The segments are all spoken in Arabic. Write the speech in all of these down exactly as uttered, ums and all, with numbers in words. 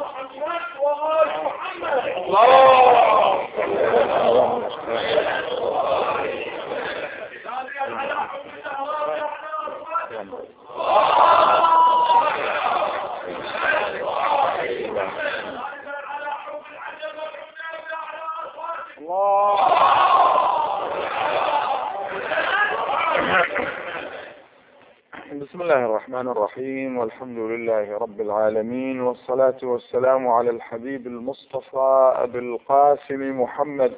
بسم الله الرحمن الرحيم، والحمد لله رب العالمين، والصلاة والسلام على الحبيب المصطفى أبي القاسم محمد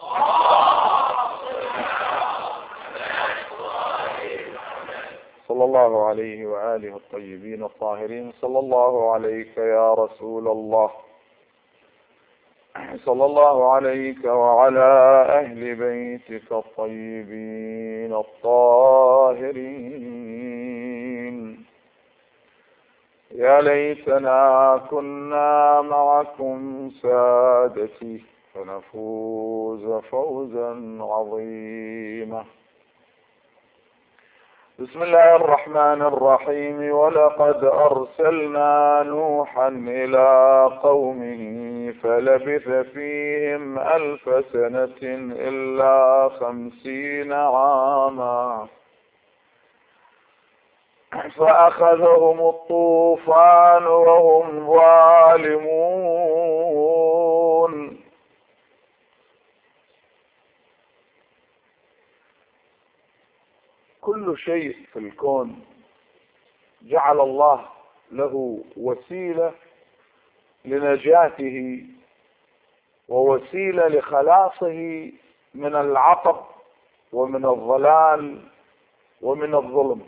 صلى الله عليه وآله الطيبين الطاهرين. صلى الله عليك يا رسول الله، صلى الله عليك وعلى أهل بيتك الطيبين الطاهرين. يا ليتنا كنا معكم سادتي فنفوز فوزا عظيما. بسم الله الرحمن الرحيم. ولقد أرسلنا نوحا إلى قومه فلبث فيهم ألف سنة إلا خمسين عاما فأخذهم الطوفان وهم ظالمون. كل شيء في الكون جعل الله له وسيلة لنجاته ووسيلة لخلاصه من العطب ومن الضلال ومن الظلم.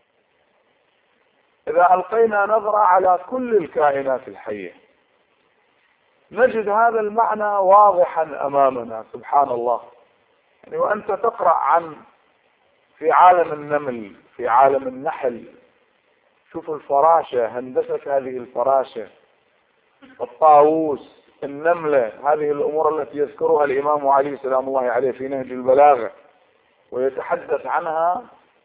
إذا ألقينا نظرة على كل الكائنات الحية نجد هذا المعنى واضحا أمامنا. سبحان الله، يعني وأنت تقرأ عن في عالم النمل، في عالم النحل، شوف الفراشة، هندسة هذه الفراشة، الطاووس، النملة، هذه الأمور التي يذكرها الإمام علي سلام الله عليه في نهج البلاغة ويتحدث عنها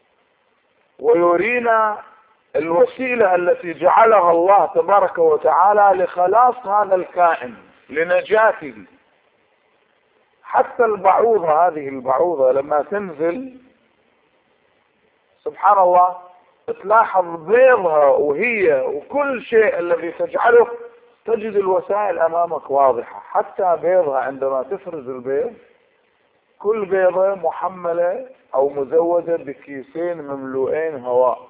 ويرينا الوسيلة التي جعلها الله تبارك وتعالى لخلاص هذا الكائن لنجاته. حتى البعوضة، هذه البعوضة لما تنزل سبحان الله تلاحظ بيضها وهي وكل شيء الذي تجعله تجد الوسائل أمامك واضحة. حتى بيضها عندما تفرز البيض كل بيضة محملة أو مزودة بكيسين مملوئين هواء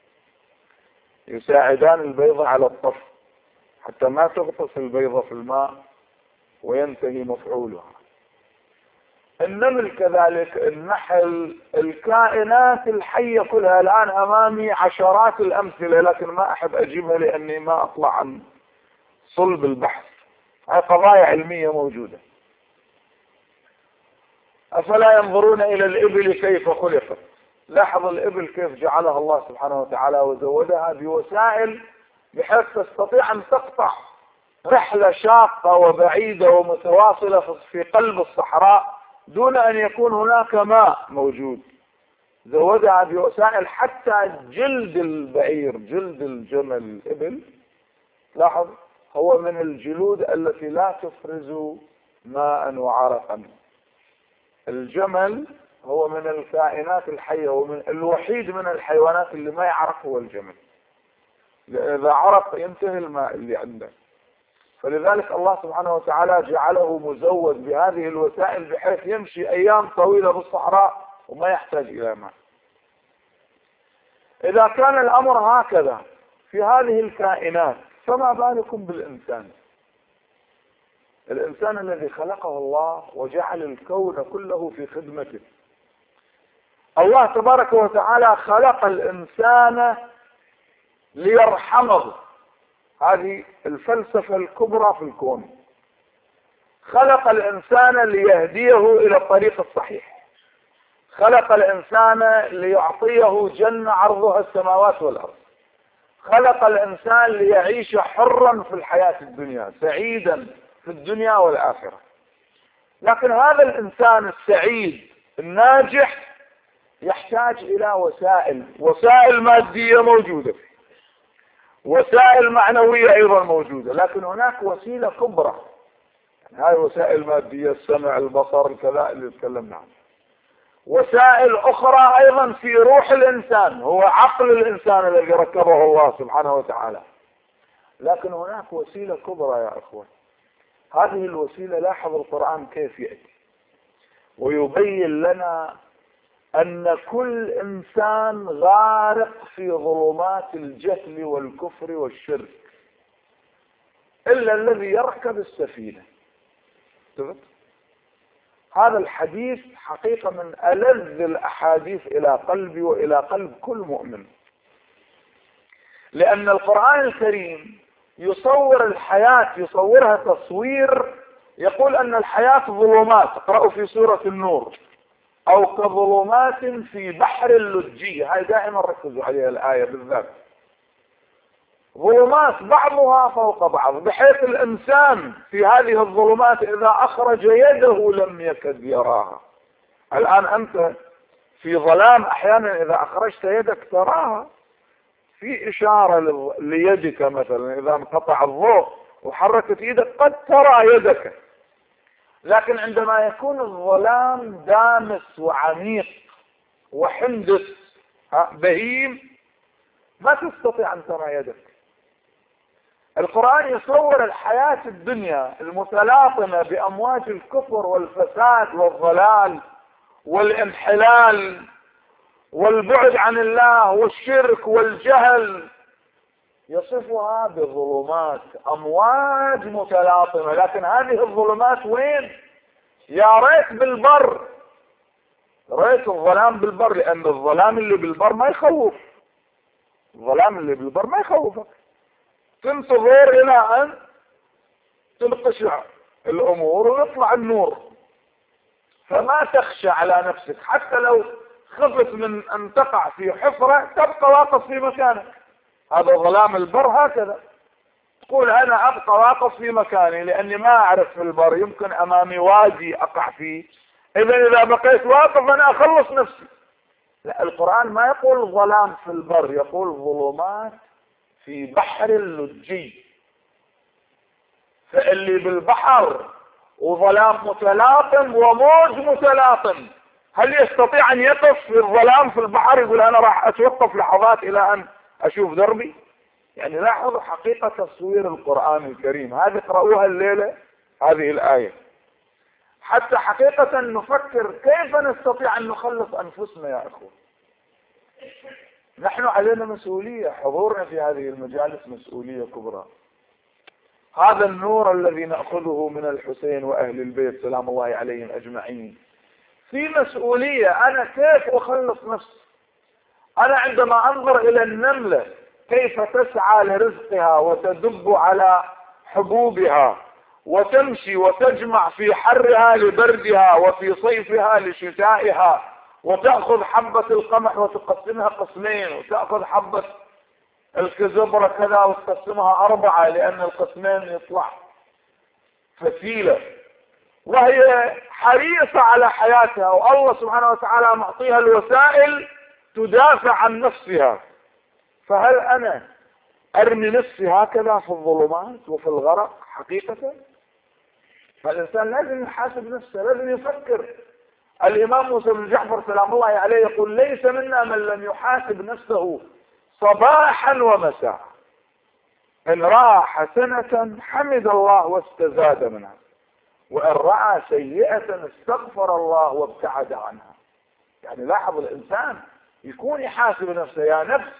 يساعدان البيضة على الطفو حتى ما تغطس البيضة في الماء وينتهي مفعولها. النمل كذلك، النحل، الكائنات الحية كلها. الآن أمامي عشرات الأمثلة لكن ما أحب أجيبها لأني ما أطلع عن صلب البحث. هذه قضايا علمية موجودة. أفلا ينظرون إلى الإبل كيف خلقت؟ لاحظ الإبل كيف جعلها الله سبحانه وتعالى وزودها بوسائل بحيث تستطيع أن تقطع رحلة شاقة وبعيدة ومتواصلة في قلب الصحراء دون أن يكون هناك ماء موجود. زودها بوسائل. حتى جلد البعير، جلد الجمل، الإبل، لاحظ هو من الجلود التي لا تفرز ماء وعرقا. الجمل هو من الكائنات الحية ومن الوحيد من الحيوانات اللي ما يعرق هو الجمل. إذا عرق ينتهي الماء اللي عنده. فلذلك الله سبحانه وتعالى جعله مزود بهذه الوسائل بحيث يمشي أيام طويلة بالصحراء وما يحتاج إلى ماء. إذا كان الأمر هكذا في هذه الكائنات فما بالكم بالإنسان؟ الإنسان الذي خلقه الله وجعل الكون كله في خدمته. الله تبارك وتعالى خلق الإنسان ليرحمه. هذه الفلسفة الكبرى في الكون. خلق الإنسان ليهديه إلى الطريق الصحيح. خلق الإنسان ليعطيه جنة عرضها السماوات والأرض. خلق الإنسان ليعيش حرا في الحياة الدنيا، سعيدا في الدنيا والآخرة. لكن هذا الإنسان السعيد الناجح يحتاج إلى وسائل، وسائل مادية موجودة فيه، وسائل معنوية أيضا موجودة، لكن هناك وسيلة كبرى، يعني هاي وسائل مادية، السمع، البصر، كذا اللي تكلمنا عنه. وسائل أخرى أيضا في روح الإنسان، هو عقل الإنسان الذي ركبه الله سبحانه وتعالى. لكن هناك وسيلة كبرى يا أخوان، هذه الوسيلة لاحظ القرآن كيف يأتي ويبين لنا أن كل إنسان غارق في ظلمات الجهل والكفر والشرك إلا الذي يركب السفينة. هذا الحديث حقيقة من ألذ الأحاديث إلى قلبي وإلى قلب كل مؤمن، لأن القرآن الكريم يصور الحياة، يصورها تصوير يقول أن الحياة ظلمات، اقرأوا في سورة النور، أو كظلمات في بحر اللجي، هاي دائما ركزوا عليها الآية بالذات، ظلمات بعضها فوق بعض، بحيث الإنسان في هذه الظلمات إذا أخرج يده لم يكد يراها. الآن أنت في ظلام، أحيانا إذا أخرجت يدك تراها، في إشارة ليدك مثلا إذا انقطع الضوء وحركت يدك قد ترى يدك، لكن عندما يكون الظلام دامس وعميق وحندس بهيم ما تستطيع أن ترى يدك. القرآن يصور الحياة الدنيا المتلاطمة بأمواج الكفر والفساد والضلال والانحلال والبعد عن الله والشرك والجهل، يصفها بظلمات، أمواج متلاطمة. لكن هذه الظلمات وين؟ يا ريت بالبر، ريت الظلام بالبر، لأن الظلام اللي بالبر ما يخوف، الظلام اللي بالبر ما يخوفك، تنتظر إلى أن تنقشع الأمور ويطلع النور، فما تخشى على نفسك، حتى لو خفت من أن تقع في حفرة تبقى واقف في مكانك. هذا ظلام البر هكذا، تقول أنا أبقى واقف في مكاني لأني ما أعرف في البر، يمكن أمامي وادي أقع فيه، إذا إذا بقيت واقف أنا أخلص نفسي. لا، القرآن ما يقول ظلام في البر، يقول ظلمات في بحر اللجي. فاللي بالبحر وظلام متلاطم وموج متلاطم، هل يستطيع أن يقف في الظلام في البحر يقول أنا راح أتوقف لحظات إلى أن أشوف دربي؟ يعني لاحظوا حقيقة تصوير القرآن الكريم، هذه اقرأوها الليلة هذه الآية حتى حقيقة نفكر كيف نستطيع أن نخلص أنفسنا يا أخوة. نحن علينا مسؤولية، حضورنا في هذه المجالس مسؤولية كبرى. هذا النور الذي نأخذه من الحسين وأهل البيت سلام الله عليهم أجمعين، في مسؤولية. أنا كيف أخلص نفسي؟ أنا عندما أنظر إلى النملة كيف تسعى لرزقها وتدب على حبوبها وتمشي وتجمع في حرها لبردها وفي صيفها لشتائها، وتأخذ حبة القمح وتقسمها قسمين، وتأخذ حبة الكزبرة كذا وتقسمها أربعة لأن القسمين يطلع فتيلة، وهي حريصة على حياتها، والله سبحانه وتعالى معطيها الوسائل تدافع عن نفسها. فهل أنا أرمي نفسي هكذا في الظلمات وفي الغرق؟ حقيقة فالإنسان لازم يحاسب نفسه، لازم يفكر. الإمام موسى بن جعفر سلام الله عليه يقول ليس منا من لم يحاسب نفسه صباحا ومساء، إن رأى حسنة حمد الله واستزاد منها، وإن رأى سيئة استغفر الله وابتعد عنها. يعني لاحظ الإنسان يكون يحاسب نفسه. يا نفس،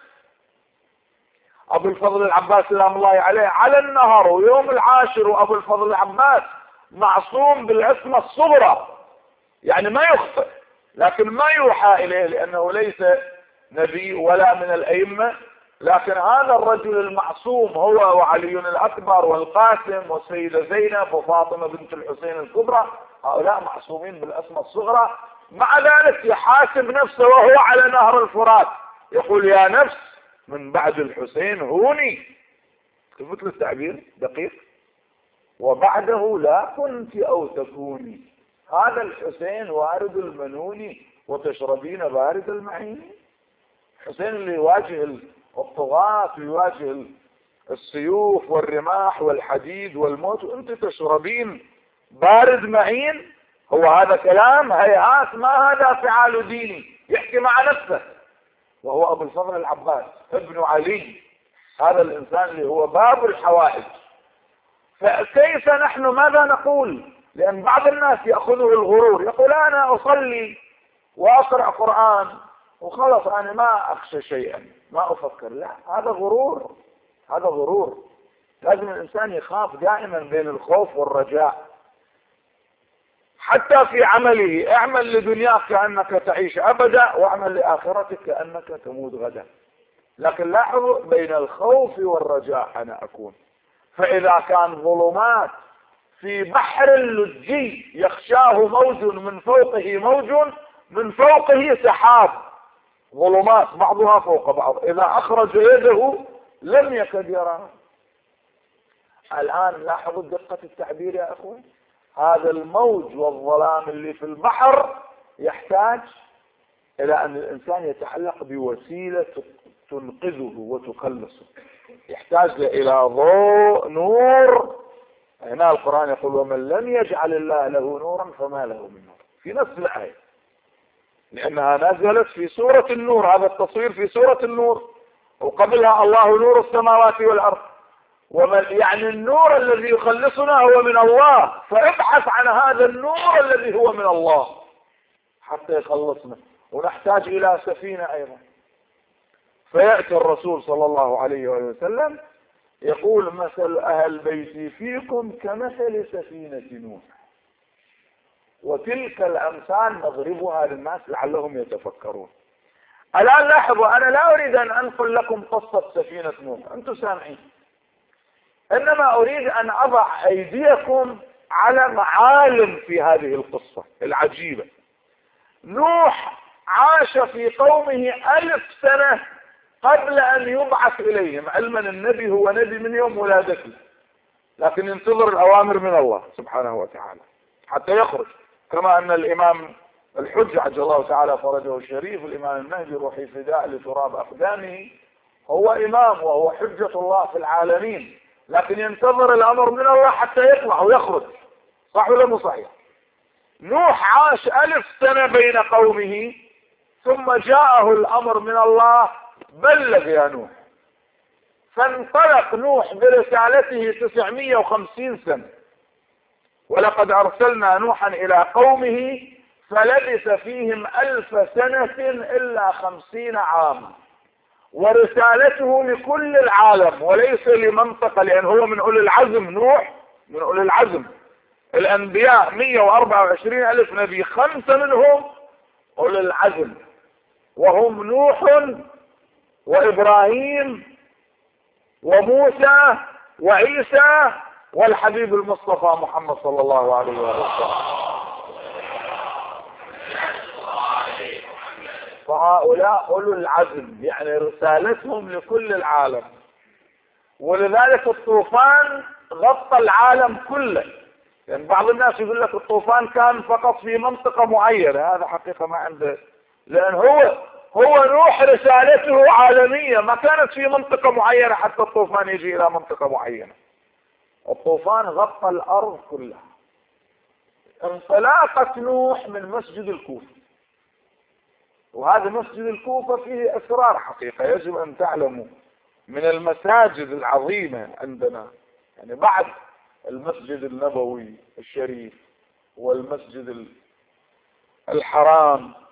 أبو الفضل العباس سلام الله عليه على النهر ويوم العاشر، وأبو الفضل العباس معصوم بالعصمة الصغرى، يعني ما يخطئ، لكن ما يوحى إليه لأنه ليس نبي ولا من الأئمة. لكن هذا الرجل المعصوم هو وعلي الأكبر والقاسم والسيدة زينب وفاطمة بنت الحسين الكبرى، هؤلاء معصومين بالعصمة الصغرى، مع ذلك يحاسب نفسه وهو على نهر الفرات يقول يا نفس من بعد الحسين هوني، مثل التعبير دقيق، وبعده لا كنت أو تكوني، هذا الحسين وارد المنون وتشربين بارد المعين. حسين اللي يواجه الطغاة ويواجه السيوف والرماح والحديد والموت وانت تشربين بارد معين. هو هذا كلام هيهات، ما هذا فعال ديني، يحكي مع نفسه. وهو ابو الفضل العباس ابن علي، هذا الانسان اللي هو باب الحوائج. فكيف نحن ماذا نقول؟ لان بعض الناس يأخذه الغرور، يقول انا اصلي واقرأ قرآن وخلص انا ما اخشى شيئا، ما افكر. لا، هذا غرور، هذا غرور. لازم الانسان يخاف دائما بين الخوف والرجاء. حتى في عمله، اعمل لدنياك كأنك تعيش ابدا، واعمل لآخرتك كأنك تموت غدا. لكن لاحظوا بين الخوف والرجاء انا اكون. فاذا كان ظلمات في بحر لجي يخشاه موج من فوقه موج من فوقه سحاب، ظلمات بعضها فوق بعض، اذا اخرج يده لم يكد يراها. الان لاحظوا دقة التعبير يا اخوان. هذا الموج والظلام اللي في البحر يحتاج الى ان الانسان يتعلق بوسيلة تنقذه وتخلصه، يحتاج الى ضوء نور. هنا القرآن يقول ومن لم يجعل الله له نورا فما له من نور، في نفس الآية، لأنها نزلت في سورة النور. هذا التصوير في سورة النور، وقبلها الله نور السماوات والأرض. ومن يعني النور الذي يخلصنا هو من الله، فابحث عن هذا النور الذي هو من الله حتى يخلصنا. ونحتاج إلى سفينة أيضا. فيأتي الرسول صلى الله عليه وسلم يقول مثل أهل بيتي فيكم كمثل سفينة نوح. وتلك الأمثال نضربها للناس لعلهم يتفكرون. الآن لاحظوا، أنا لا أريد أن أنقل لكم قصة سفينة نوح، أنتم سامعين، إنما أريد أن أضع أيديكم على معالم في هذه القصة العجيبة. نوح عاش في قومه ألف سنة قبل أن يبعث إليهم. علما النبي هو نبي من يوم ولادته، لكن ينتظر الأوامر من الله سبحانه وتعالى حتى يخرج. كما أن الإمام الحج عجل الله تعالى فرجه الشريف، الإمام المهدي روحي فداء لتراب أقدامه، هو إمام وهو حجة الله في العالمين، لكن ينتظر الأمر من الله حتى يطلع ويخرج. صح ولا مو صحيح؟ نوح عاش ألف سنة بين قومه، ثم جاءه الأمر من الله بلغ يا نوح. فانطلق نوح برسالته تسعمائة وخمسين سنة. ولقد أرسلنا نوحا إلى قومه فلبث فيهم ألف سنة إلا خمسين عاما. ورسالته لكل العالم وليس لمنطقة، لأن هو من أولي العزم. نوح من أولي العزم. الأنبياء مئة وأربعة وعشرين ألف نبي، خمسة منهم أولي العزم، وهم نوح وإبراهيم وموسى وعيسى والحبيب المصطفى محمد صلى الله عليه وسلم. فهؤلاء أولو العزم، يعني رسالتهم لكل العالم. ولذلك الطوفان غطى العالم كله. يعني بعض الناس يقول لك الطوفان كان فقط في منطقة معينة، هذا حقيقة ما عنده، لأن هو هو نوح رسالته عالمية، ما كانت في منطقة معينة حتى الطوفان يجي إلى منطقة معينة. الطوفان غطى الأرض كلها. انطلاقة نوح من مسجد الكوفة، وهذا مسجد الكوفة فيه أسرار حقيقة يجب أن تعلموا، من المساجد العظيمة عندنا، يعني بعد المسجد النبوي الشريف والمسجد الحرام،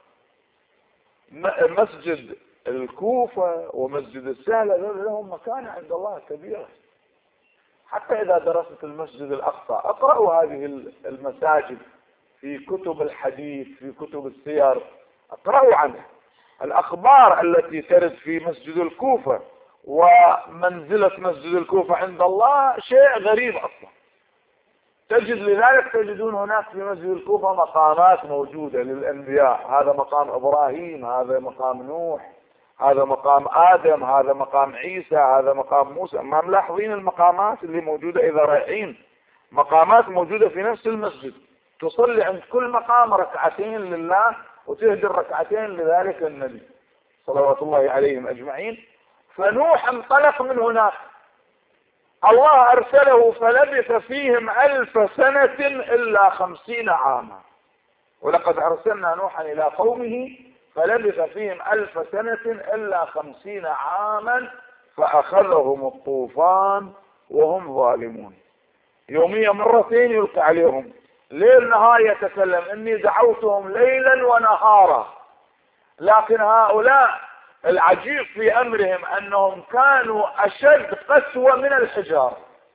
مسجد الكوفة ومسجد السهلة لهم مكانة عند الله كبيرة. حتى إذا درست المسجد الأقصى اقرأوا هذه المساجد في كتب الحديث، في كتب السير، اقرأوا عنها الأخبار التي ترد في مسجد الكوفة ومنزلة مسجد الكوفة عند الله شيء غريب أصلا. تجد لذلك تجدون هناك في مسجد الكوفة مقامات موجودة للأنبياء، هذا مقام إبراهيم، هذا مقام نوح، هذا مقام آدم، هذا مقام عيسى، هذا مقام موسى. ما ملاحظين المقامات اللي موجودة؟ إذا رايحين مقامات موجودة في نفس المسجد، تصلي عند كل مقام ركعتين لله وتهدي الركعتين لذلك النبي صلوات الله عليهم أجمعين. فنوح انطلق من هناك الله أرسله فلبث فيهم ألف سنة إلا خمسين عاما. ولقد أرسلنا نوحا إلى قومه فلبث فيهم ألف سنة إلا خمسين عاما فأخذهم الطوفان وهم ظالمون. يوميا مرتين يلقي عليهم، ليل نهار يتكلم إني دعوتهم ليلا ونهارا. لكن هؤلاء العجيب في أمرهم أنهم كانوا أشد قسوة من الحجار،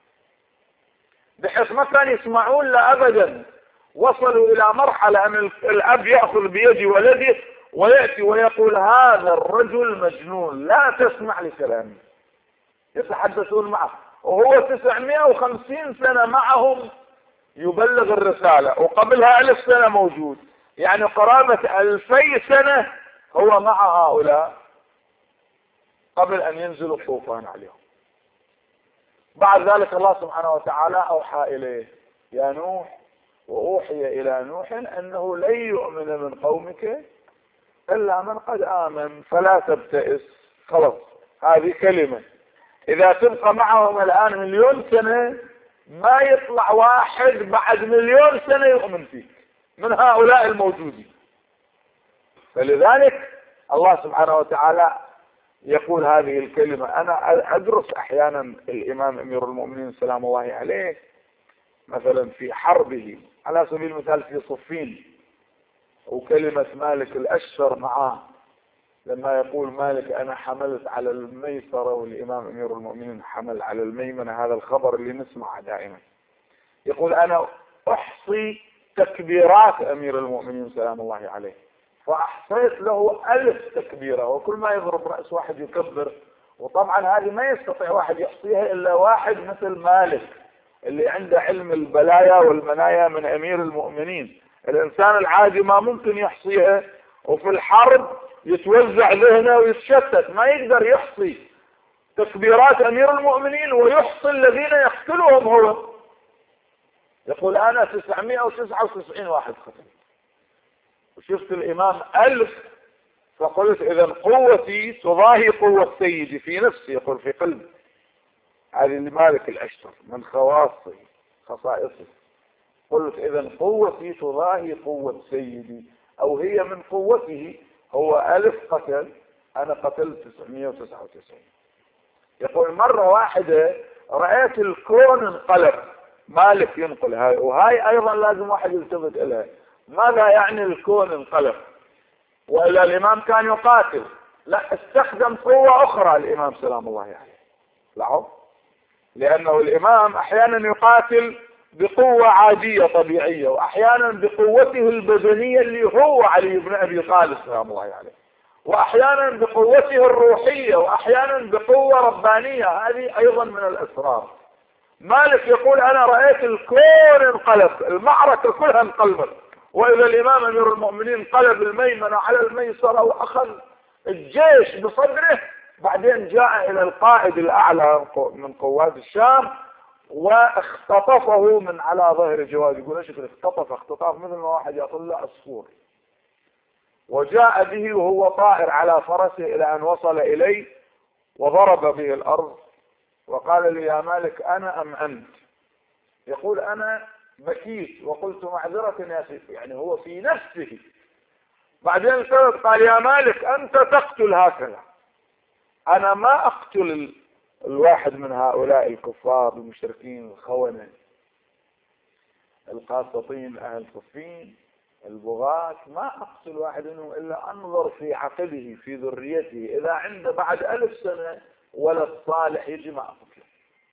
بحيث ما كانوا يسمعون لا أبدا. وصلوا إلى مرحلة أن الأب يأخذ بيد ولده ويأتي ويقول هذا الرجل مجنون لا تسمع لكلامه، يتحدثون معه وهو تسعمائة وخمسين سنة معهم يبلغ الرسالة، وقبلها ألف سنة موجود، يعني قرابة ألفي سنة هو مع هؤلاء قبل أن ينزل الطوفان عليهم. بعد ذلك الله سبحانه وتعالى أوحى إليه يا نوح وأوحي إلى نوح أنه لن يؤمن من قومك إلا من قد آمن فلا تبتئس. خلاص، هذه كلمة. إذا تبقى معهم الآن مليون سنة ما يطلع واحد بعد مليون سنة يؤمن فيك من هؤلاء الموجودين. فلذلك الله سبحانه وتعالى يقول هذه الكلمة. أنا أدرس أحيانا الإمام أمير المؤمنين سلام الله عليه مثلا في حربه، على سبيل المثال في صفين، وكلمة مالك الأشتر معاه لما يقول مالك أنا حملت على الميسرة والإمام أمير المؤمنين حمل على الميمنة، هذا الخبر اللي نسمعه دائما. يقول أنا أحصي تكبيرات أمير المؤمنين سلام الله عليه، فأحصيت له ألف تكبيرة، وكل ما يضرب رأس واحد يكبر. وطبعا هذه ما يستطيع واحد يحصيها إلا واحد مثل مالك اللي عنده علم البلايا والمنايا من أمير المؤمنين. الإنسان العادي ما ممكن يحصيها، وفي الحرب يتوزع ذهنه ويتشتت، ما يقدر يحصي تكبيرات أمير المؤمنين ويحصي الذين يقتلهم هو. يقول أنا تسعمائة وتسعة وتسعين واحد قتل، وشفت الإمام ألف، فقلت إذا قوتي تضاهي قوة سيدي في نفسي، يقول في قلبي. هذه لمالك الأشتر من خواصه خصائصه. قلت إذا قوتي تضاهي قوة سيدي، أو هي من قوته. هو ألف قتل، أنا قتلت تسعمائة وتسعة وتسعين. يقول مرة واحدة رأيت الكون انقلب. مالك ينقل هاي، وهاي أيضا لازم واحد يلتفت إليها. ماذا يعني الكون انقلب؟ وإلا الإمام كان يقاتل، لا، استخدم قوة أخرى الإمام سلام الله عليه. لاحظ، لأنه الإمام أحيانا يقاتل بقوة عادية طبيعية، وأحيانا بقوته البدنية اللي هو علي بن أبي طالب سلام الله عليه، وأحيانا بقوته الروحية، وأحيانا بقوة ربانية. هذه أيضا من الأسرار. مالك يقول أنا رأيت الكون انقلب، المعركة كلها انقلبت، وإذا الإمام أمير المؤمنين قلب الميمنة على الميسرة وأخذ الجيش بصدره. بعدين جاء إلى القائد الأعلى من قوات الشام واختطفه من على ظهر جواد. يقول ايش اختطف؟ اختطاف مثل ما واحد يقول له عصفور. وجاء به وهو طائر على فرسه إلى أن وصل إليه وضرب به الأرض وقال لي يا مالك أنا أم أنت؟ يقول أنا بكيت وقلت معذرة يا سيدي، يعني هو في نفسه. بعدين قال يا مالك أنت تقتل هكذا، أنا ما أقتل الواحد من هؤلاء الكفار المشركين الخونة القاسطين أهل صفين البغاة، ما أقتل واحد منهم إلا أنظر في عقبه في ذريته، إذا عنده بعد ألف سنة ولد صالح يجي ما أقتله.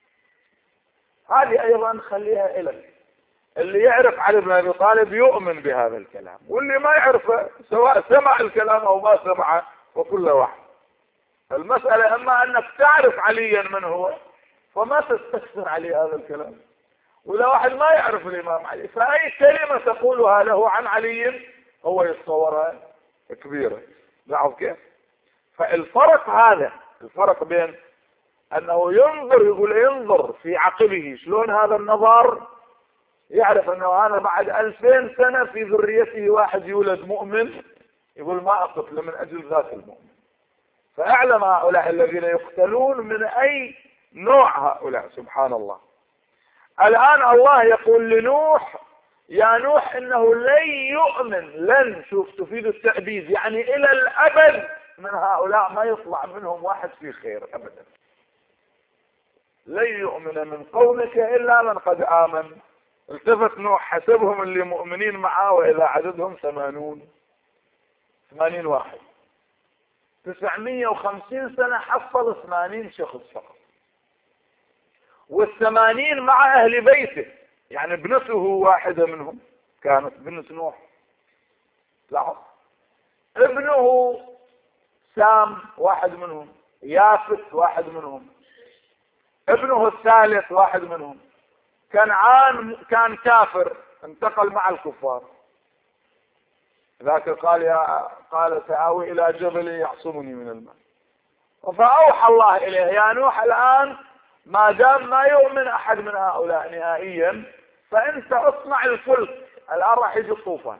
هذه أيضا خليها إلك. اللي يعرف علي بن أبي طالب يؤمن بهذا الكلام، واللي ما يعرفه سواء سمع الكلام أو ما سمعه وكل واحد. المسألة أما أنك تعرف عليا من هو فما تستكثر عليه هذا الكلام. ولا واحد ما يعرف الإمام علي، فأي كلمة تقولها له عن علي هو يتصورها كبيرة. لاحظ كيف؟ فالفرق هذا، الفرق بين أنه ينظر، يقول ينظر في عقبه، شلون هذا النظر؟ يعرف أنه هذا بعد ألفين سنة في ذريته واحد يولد مؤمن، يقول ما أقتل من أجل ذات المؤمن. فأعلم هؤلاء الذين يقتلون من أي نوع هؤلاء سبحان الله. الآن الله يقول لنوح يا نوح إنه لن يؤمن، لن، شوف تفيد التأبيد، يعني إلى الأبد من هؤلاء ما يطلع منهم واحد في خير أبدا. لن يؤمن من قومك إلا من قد آمن. التفت نوح حسبهم اللي مؤمنين معه وإذا عددهم ثمانون ثمانين واحد، تسعمية وخمسين سنة حصل ثمانين شخص فقط، والثمانين مع أهل بيته، يعني ابنته واحدة منهم كانت بنت نوح. لاحظ، ابنه سام واحد منهم، يافث واحد منهم، ابنه الثالث واحد منهم، كنعان كان كافر انتقل مع الكفار، ذاك قال يا قال سآوي إلى جبل يعصمني من الماء. فأوحى الله إليه يا نوح الآن ما دام ما يؤمن أحد من هؤلاء نهائيا فأنت اصنع الفلك، الآن راح يجي الطوفان.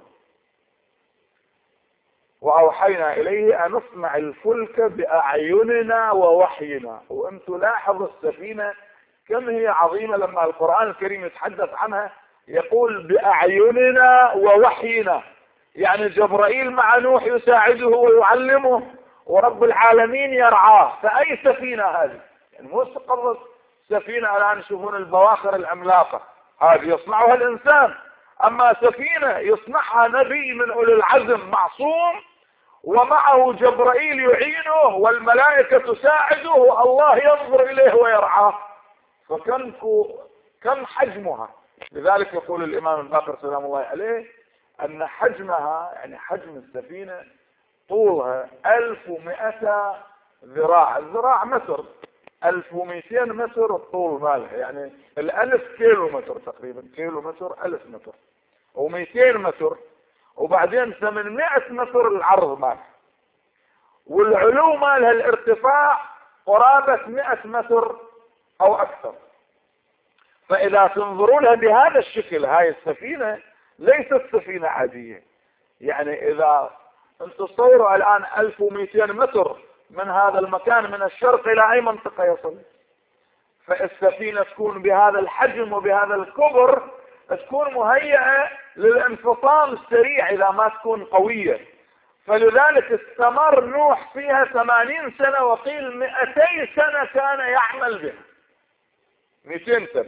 وأوحينا إليه أن نصنع الفلك بأعيننا ووحينا. وأنت لاحظ السفينة كم هي عظيمة لما القرآن الكريم يتحدث عنها يقول بأعيننا ووحينا، يعني جبرائيل مع نوح يساعده ويعلمه ورب العالمين يرعاه. فأي سفينة هذه؟ يعني مو استقرت سفينة الآن يشوفون البواخر العملاقة هذه يصنعها الإنسان، أما سفينة يصنعها نبي من أولي العزم معصوم ومعه جبرائيل يعينه والملائكة تساعده والله ينظر إليه ويرعاه. فكم كم حجمها. لذلك يقول الإمام الباقر سلام الله عليه أن حجمها، يعني حجم السفينة طولها ألف ومئة ذراع، الذراع متر، ألف ومئتين متر الطول مالها، يعني الألف كيلو متر تقريبا، كيلو متر ألف متر ومئتين متر، وبعدين ثمانمائة متر العرض مالها، والعلو مالها الارتفاع قرابة مئة متر أو أكثر. فإذا تنظروا لها بهذا الشكل هاي السفينة ليست سفينة عادية. يعني إذا أنتم تصوروا الآن ألف ومئتين متر من هذا المكان من الشرق إلى أي منطقة يصل، فالسفينة تكون بهذا الحجم وبهذا الكبر تكون مهيئة للانفصام السريع إذا ما تكون قوية. فلذلك استمر نوح فيها ثمانين سنة، وقيل مئتي سنة كان يعمل بها، مئتين سنة.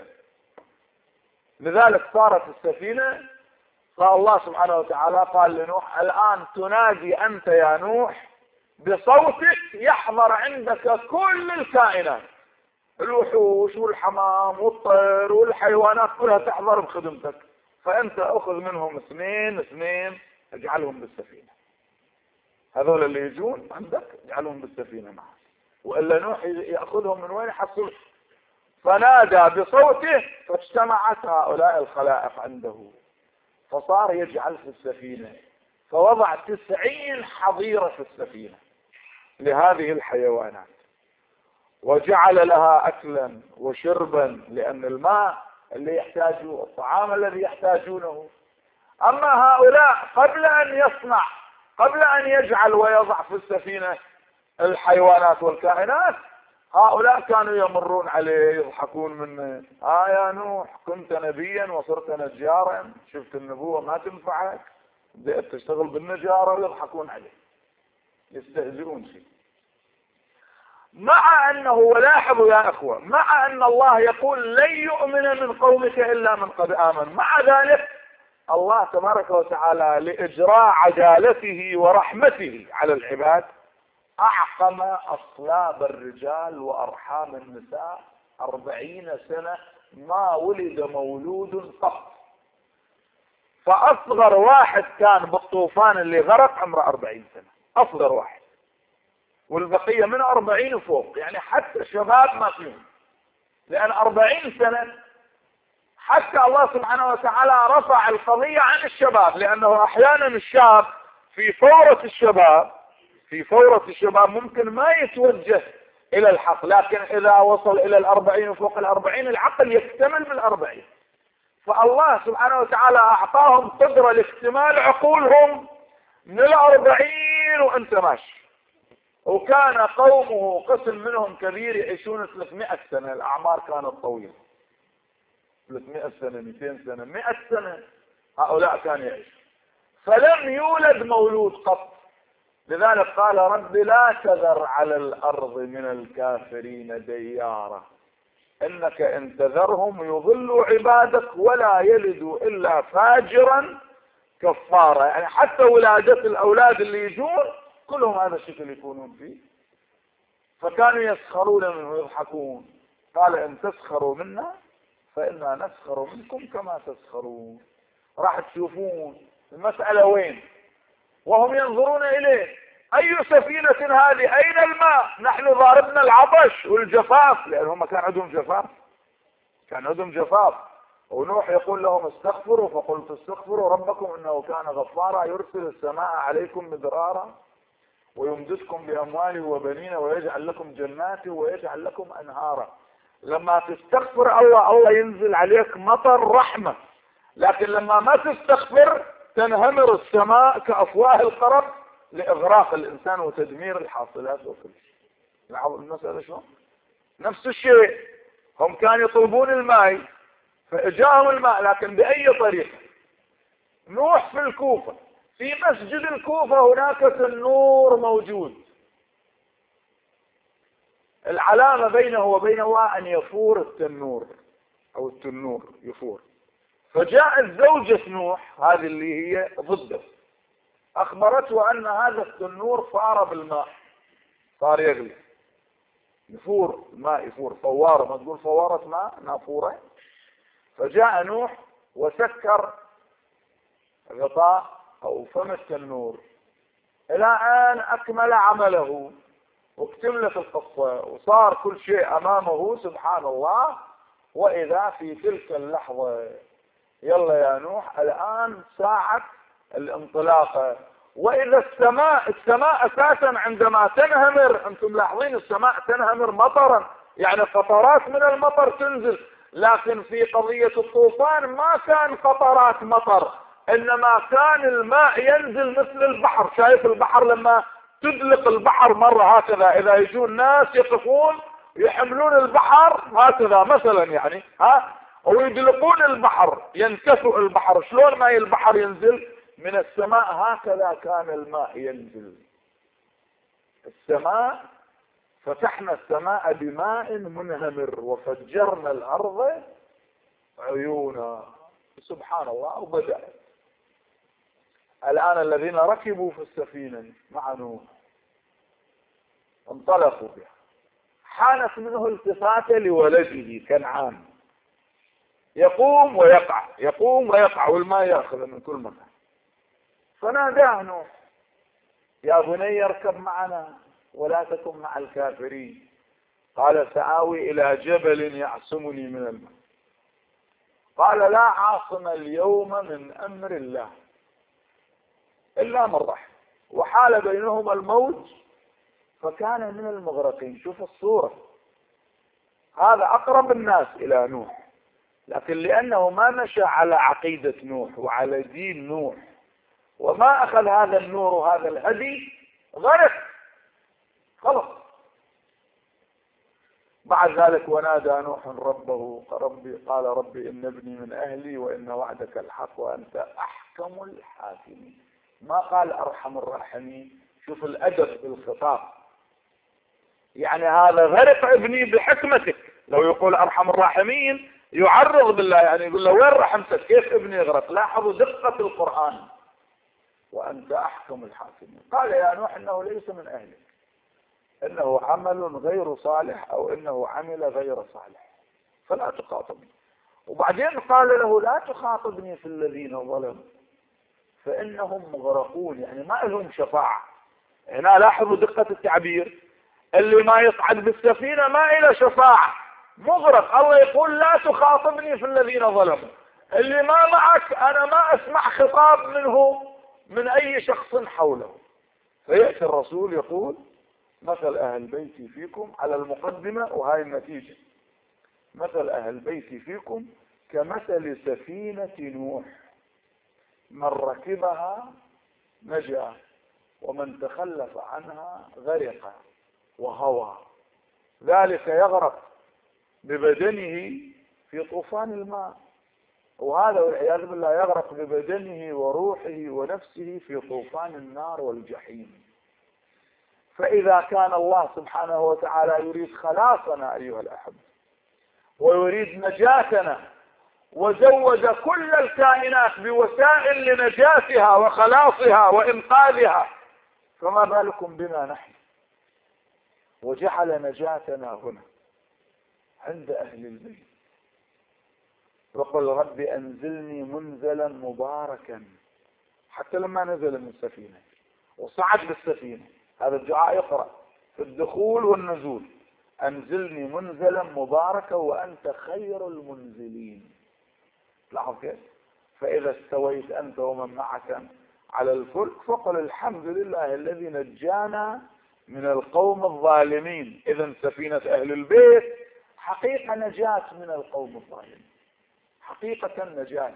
لذلك صارت السفينة، قال الله سبحانه وتعالى قال لنوح الآن تنادي أنت يا نوح بصوتك يحضر عندك كل الكائنات، الوحوش والحمام والطير والحيوانات كلها تحضر بخدمتك، فأنت أخذ منهم اثنين اثنين اجعلهم بالسفينة، هذول اللي يجون عندك اجعلهم بالسفينة معك، وإلا نوح يأخذهم من وين يحصل. فنادى بصوته فاجتمعت هؤلاء الخلائق عنده، فصار يجعل في السفينة، فوضع تسعين حظيرة في السفينة لهذه الحيوانات، وجعل لها أكلا وشربا، لأن الماء اللي يحتاجه، الطعام الذي يحتاجونه. أما هؤلاء قبل أن يصنع، قبل أن يجعل ويضع في السفينة الحيوانات والكائنات، هؤلاء كانوا يمرون عليه يضحكون منه، ها يا نوح كنت نبيا وصرت نجارا، شفت النبوة ما تنفعك، بدأت تشتغل بالنجارة، ويضحكون عليه يستهزئون فيه. مع أنه، ولاحظوا يا أخوة، مع أن الله يقول لن يؤمن من قومك إلا من قد آمن، مع ذلك الله تبارك وتعالى لإجراء عدالته ورحمته على العباد أعقم أصلاب الرجال وأرحام النساء أربعين سنة، ما ولد مولود قط. فأصغر واحد كان بالطوفان اللي غرق عمره أربعين سنة، أصغر واحد، والبقية من أربعين وفوق، يعني حتى الشباب ما فيهم، لأن أربعين سنة حتى الله سبحانه وتعالى رفع القضية عن الشباب، لأنه أحيانا الشاب في فورة الشباب في فورة الشباب ممكن ما يتوجه إلى الحق، لكن إذا وصل إلى الأربعين وفوق الأربعين العقل يكتمل بالأربعين. فالله سبحانه وتعالى أعطاهم قدرة لاكتمال عقولهم من الأربعين وأنت ماشي. وكان قومه قسم منهم كبير يعيشون ثلاثمائة سنة، الأعمار كانت طويلة، ثلاثمائة سنة، مئتين سنة، مئة سنة هؤلاء كانوا يعيشون. فلم يولد مولود قط. لذلك قال رب لا تذر على الأرض من الكافرين ديارا إنك إن تذرهم يضلوا عبادك ولا يلدوا إلا فاجرا كفارا. يعني حتى ولادة الأولاد اللي يجون كلهم هذا الشكل يكونون فيه. فكانوا يسخرون منه ويضحكون. قال إن تسخروا منا فإنا نسخر منكم كما تسخرون. راح تشوفون المسألة وين وهم ينظرون إليه. أي سفينة هذه؟ أين الماء؟ نحن ضاربنا العطش والجفاف، لأن هم كان عندهم جفاف، كان عندهم جفاف. ونوح يقول لهم استغفروا، فقلت استغفروا ربكم إنه كان غفارا يرسل السماء عليكم مدرارا ويمددكم بأموال وبنين ويجعل لكم جنات ويجعل لكم أنهارا. لما تستغفر الله الله ينزل عليك مطر رحمة، لكن لما ما تستغفر تنهمر السماء كأفواه القرب لإغراق الإنسان وتدمير الحاصلات وكل شيء. لاحظوا المسألة شلون؟ نفس الشيء، هم كانوا يطلبون الماء فإجاهم الماء، لكن بأي طريقة؟ نوح في الكوفة، في مسجد الكوفة هناك تنور موجود، العلامة بينه وبين الله أن يفور التنور أو التنور يفور. فجاءت زوجة نوح هذه اللي هي ضده، أخبرته أن هذا التنور فار بالماء، صار يغلي، يفور الماء، يفور فوارة، ما تقول فوارة ماء نافورة. فجاء نوح وسكر غطاء أو فم التنور إلى أن أكمل عمله واكتملت القصة وصار كل شيء أمامه سبحان الله. وإذا في تلك اللحظة يلا يا نوح الآن ساعة الانطلاقة. وإذا السماء السماء أساسا عندما تنهمر، أنتم لاحظين السماء تنهمر مطرا، يعني قطرات من المطر تنزل، لكن في قضية الطوفان ما كان قطرات مطر، إنما كان الماء ينزل مثل البحر. شايف البحر لما تدلق البحر مرة هكذا، إذا يجون ناس يقفون يحملون البحر هكذا مثلا يعني ها ويدلقون البحر ينكسر البحر، شلون ماء البحر ينزل من السماء هكذا كان الماء ينزل. السماء فتحنا السماء بماء منهمر وفجرنا الأرض عيونا سبحان الله. وبدأت الآن الذين ركبوا في السفينة مع نوح انطلقوا بها، حانت منه التفاتة لولده كنعان، يقوم ويقع يقوم ويقع والماء يأخذ من كل مكان. فناداه نوح يا بني اركب معنا ولا تكن مع الكافرين. قال سآوي إلى جبل يعصمني من الماء. قال لا عاصم اليوم من أمر الله إلا من رحم وحال بينهما الموج فكان من المغرقين. شوف الصورة، هذا أقرب الناس إلى نوح، لكن لأنه ما مشى على عقيدة نوح وعلى دين نوح وما أخذ هذا النور وهذا الهدي غرق خلص. بعد ذلك ونادى نوح ربه ربي قال ربي إن ابني من أهلي وإن وعدك الحق وأنت أحكم الحاكمين. ما قال أرحم الراحمين. شوف الأدب بالخطاب، يعني هذا غرق ابني بحكمتك. لو يقول أرحم الراحمين يعرض بالله، يعني يقول له وين رحمتك كيف ابني يغرق. لاحظوا دقة القرآن وأنت أحكم الحاكمين. قال يا نوح إنه ليس من أهلك، إنه عمل غير صالح أو إنه عمل غير صالح فلا تخاطبني. وبعدين قال له لا تخاطبني في الذين ظلموا فإنهم مغرقون، يعني ما لهم شفاعة. هنا لاحظوا دقة التعبير، اللي ما يصعد بالسفينة ما إلى شفاعة، مغرق. الله يقول لا تخاطبني في الذين ظلموا، اللي ما معك أنا ما أسمع خطاب منه من أي شخص حوله. فيأتي الرسول يقول مثل أهل بيتي فيكم على المقدمة وهاي النتيجة، مثل أهل بيتي فيكم كمثل سفينة نوح من ركبها نجا ومن تخلف عنها غرق وهوى، ذلك يغرق ببدنه في طوفان الماء، وهذا والعياذ بالله يغرق ببدنه وروحه ونفسه في طوفان النار والجحيم. فإذا كان الله سبحانه وتعالى يريد خلاصنا أيها الأحبة ويريد نجاتنا وزود كل الكائنات بوسائل لنجاتها وخلاصها وإنقاذها، فما بالكم بنا نحن؟ وجعل نجاتنا هنا عند أهل البيت. وقل رب أنزلني منزلا مباركا، حتى لما نزل من السفينة وصعد بالسفينة هذا الدعاء يقرأ في الدخول والنزول: أنزلني منزلا مباركا وأنت خير المنزلين. لاحظ كيف؟ فإذا استويت أنت ومن معك على الفلك فقل الحمد لله الذي نجانا من القوم الظالمين. إذن سفينة أهل البيت حقيقة نجاة من القوم الظالمين، حقيقة نجاة.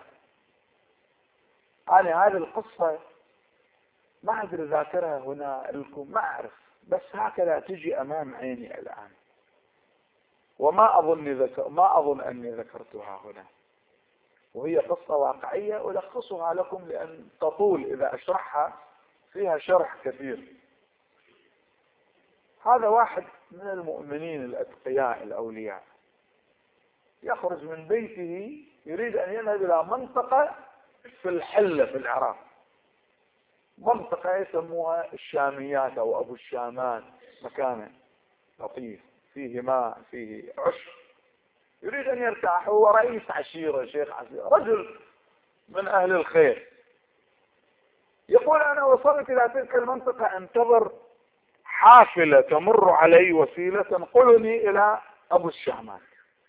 أنا هذه القصة ما أدري ذاكرها هنا لكم، ما أعرف، بس هكذا تجي أمام عيني الآن، وما أظن ذكر ما أظن أني ذكرتها هنا، وهي قصة واقعية ألخصها لكم لأن تطول إذا أشرحها، فيها شرح كثير. هذا واحد من المؤمنين الأتقياء الأولياء يخرج من بيته يريد أن يذهب إلى منطقة في الحلة في العراق، منطقة يسموها الشاميات أو أبو الشامات، مكان لطيف فيه ماء فيه عشب، يريد أن يرتاح. هو رئيس عشيرة، شيخ عشيرة، رجل من أهل الخير. يقول أنا وصلت إلى تلك المنطقة أنتظر حافلة تمر علي وسيلة تنقلني إلى أبو الشامات،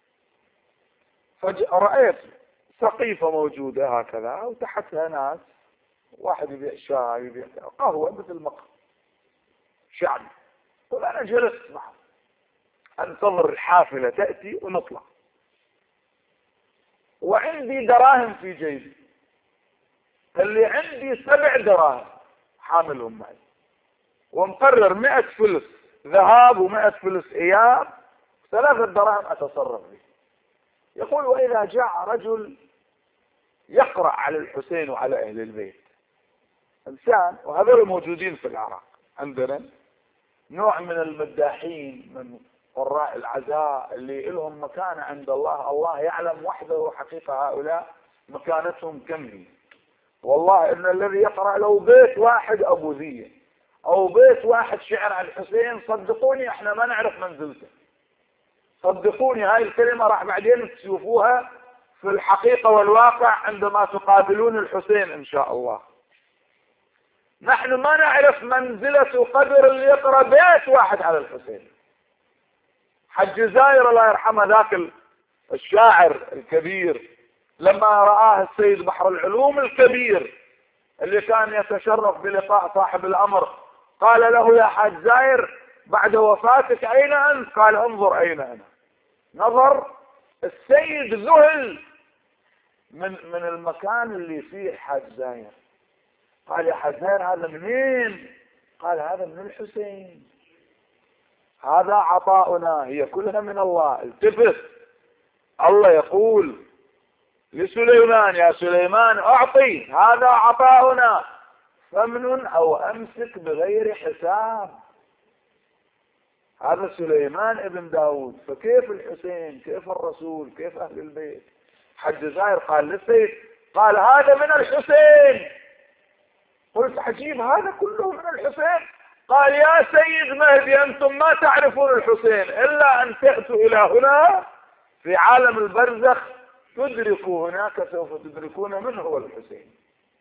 فرأيت سقيفة موجودة هكذا وتحتها ناس، واحد يبيع شاي يبيع قهوة مثل مقهى شعبي. قل أنا جلست معه أنتظر الحافلة تأتي ونطلع، وعندي دراهم في جيبي، اللي عندي سبع دراهم حاملهم معي، ومقرر مئة فلس ذهاب ومئة فلس إياب، ثلاثة دراهم أتصرف به. يقول وإذا جاء رجل يقرأ على الحسين وعلى أهل البيت، إنسان، وهذول موجودين في العراق عندنا نوع من المداحين من قراء العزاء اللي لهم مكانة عند الله، الله يعلم وحده حقيقة هؤلاء مكانتهم كم هي. والله إن الذي يقرأ لو بيت واحد أبو ذية أو بيت واحد شعر عن الحسين، صدقوني احنا ما نعرف منزلته، صدقوني هاي الكلمة راح بعدين تشوفوها في الحقيقة والواقع عندما تقابلون الحسين إن شاء الله. نحن ما نعرف منزلة وقدر اللي يقرأ بيت واحد على الحسين. حج زاير الله يرحمه ذاك الشاعر الكبير لما رآه السيد بحر العلوم الكبير اللي كان يتشرف بلقاء صاحب الأمر، قال له يا حاج زاير بعد وفاتك أين أنت؟ قال انظر أين أنا. نظر السيد ذهل من من المكان اللي فيه حاج زاير. قال يا حاج زاير هذا منين؟ قال هذا من الحسين، هذا عطاؤنا، هي كلها من الله. التفت، الله يقول لسليمان يا سليمان أعطي، هذا عطاؤنا فمن أو أمسك بغير حساب. هذا سليمان ابن داود، فكيف الحسين؟ كيف الرسول؟ كيف أهل البيت؟ حج زاير قال للسيد، قال هذا من الحسين. قلت عجيب، هذا كله من الحسين؟ قال يا سيد مهدي أنتم ما تعرفون الحسين إلا أن تأتوا إلى هنا في عالم البرزخ تدركوا هناك، سوف تدركون من هو الحسين.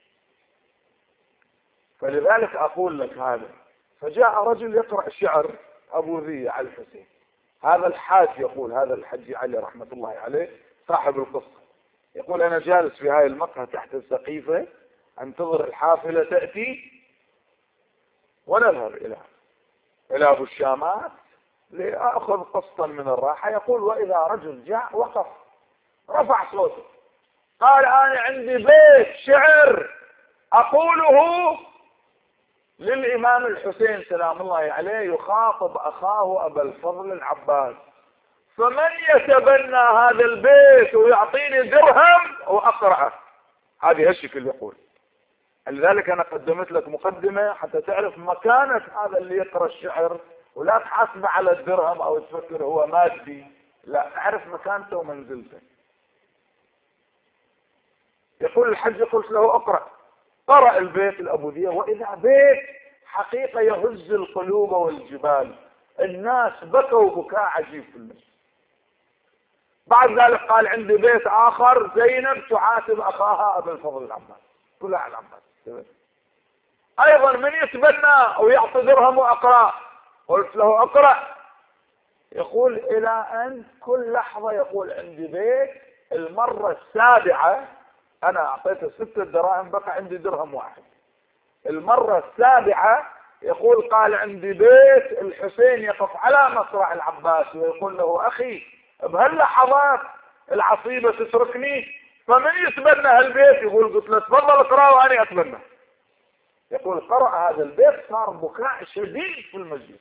فلذلك أقول لك هذا. فجاء رجل يقرأ شعر أبو ذي على الحسين، هذا الحاج يقول، هذا الحج علي رحمة الله عليه صاحب القصة، يقول أنا جالس في هاي المقهى تحت السقيفة انتظر الحافلة تأتي ونذهب إلى إلى أبو الشامات لأخذ قسطا من الراحة. يقول وإذا رجل جاء وقف رفع صوته قال أنا عندي بيت شعر أقوله للإمام الحسين سلام الله عليه يخاطب أخاه أبا الفضل العباس: فمن يتبنى هذا البيت ويعطيني درهم وأقرأه؟ هذه هالشكل يقول. لذلك أنا قدمت لك مقدمة حتى تعرف مكانة هذا اللي يقرأ الشعر، ولا تحاسب على الدرهم أو تفكر هو مادي، لا، اعرف مكانته ومنزلته. يقول الحج: قلت له اقرأ. قرأ البيت الأبوذية، وإذا بيت حقيقة يهز القلوب والجبال، الناس بكوا بكاء عجيب في المسجد. بعد ذلك قال: عندي بيت آخر، زينب تعاتب أخاها أبا الفضل العباس، كلها على العباس. أيضا من يتبنى ويعطي درهم وأقرأ؟ قلت له اقرأ. يقول إلى أن كل لحظة يقول: عندي بيت، المرة السابعة أنا أعطيته ستة دراهم، بقى عندي درهم واحد. المرة السابعة يقول: قال: عندي بيت الحسين يقف على مصرع العباس ويقول له: أخي بهاللحظات العصيبة تتركني، فمن يتبنى هالبيت؟ يقول: قلت له تفضل اقرأ وأنا أتبنى. يقول: قرأ هذا البيت، صار بكاء شديد في المسجد.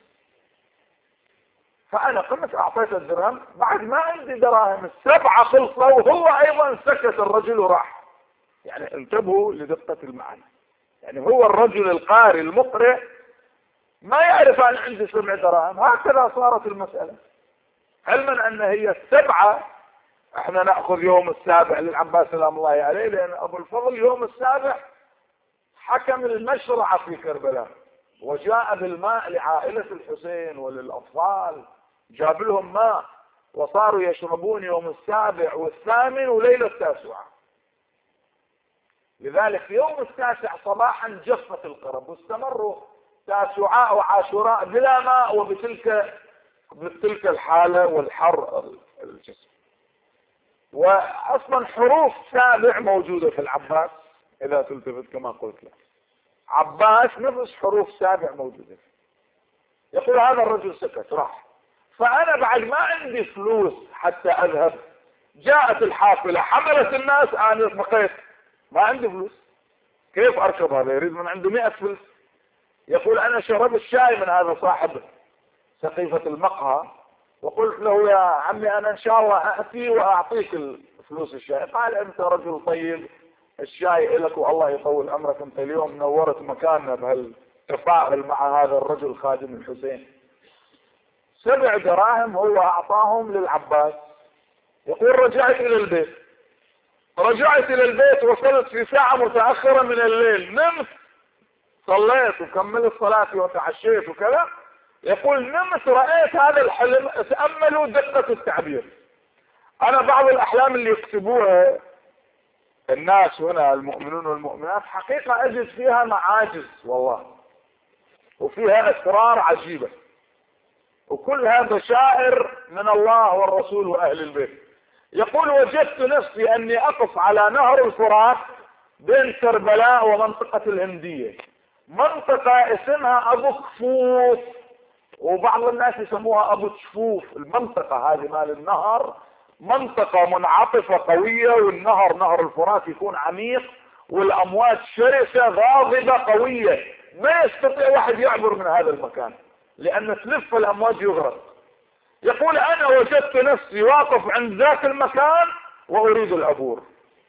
فأنا قمت أعطيت الدرهم، بعد ما عندي دراهم السبعة خلصوا، وهو أيضا سكت الرجل وراح. يعني انتبهوا لدقة المعنى، يعني هو الرجل القارئ المقرئ ما يعرف أن عندي سبع دراهم. هكذا صارت المسألة، علما أن هي السبعة، احنا نأخذ يوم السابع للعباس سلام الله عليه، لأن أبو الفضل يوم السابع حكم المشرعة في كربلاء، وجاء بالماء لعائلة الحسين وللأطفال، جاب لهم ماء وصاروا يشربون يوم السابع والثامن وليلة التاسعة. لذلك في يوم التاسع صباحا جفت القرب، واستمروا تاسعاء وعاشوراء بلا ماء وبتلك بتلك الحالة والحر الجسم. وأصلا حروف سابع موجودة في العباس، إذا تلتفت كما قلت لك، عباس نفس حروف سابع موجودة. يقول هذا الرجل سكت راح. فأنا بعد ما عندي فلوس حتى أذهب، جاءت الحافلة حملت الناس، أنا بقيت ما عندي فلوس، كيف أركب؟ هذا يريد من عنده مئة فلوس. يقول: أنا شرب الشاي من هذا صاحب سقيفة المقهى، وقلت له: يا عمي أنا إن شاء الله أأتي وأعطيك الفلوس الشاي. قال: أنت رجل طيب، الشاي لك والله يطول عمرك، أنت اليوم نورت مكاننا بهالتفاعل مع هذا الرجل خادم الحسين. سبع دراهم هو أعطاهم للعباس. يقول: رجعت إلى البيت، رجعت إلى البيت وصلت في ساعة متأخرة من الليل، نمت، صليت وكملت صلاتي وتعشيت وكذا. يقول: نمت رأيت هذا الحلم. تأملوا دقة التعبير. أنا بعض الأحلام اللي يكتبوها الناس هنا المؤمنون والمؤمنات حقيقة أجد فيها معاجز والله، وفيها أسرار عجيبة، وكلها بشائر من الله والرسول وأهل البيت. يقول: وجدت نفسي أني أقف على نهر الفرات بين كربلاء ومنطقة الهندية، منطقة اسمها أبو كفوف، وبعض الناس يسموها أبو تشفوف. المنطقة هذه مال النهر منطقة منعطفة قوية، والنهر نهر الفرات يكون عميق، والأمواج شرسة غاضبة قوية، ما يستطيع واحد يعبر من هذا المكان لأن تلف الأمواج يغرق. يقول: أنا وجدت نفسي واقف عند ذاك المكان وأريد العبور،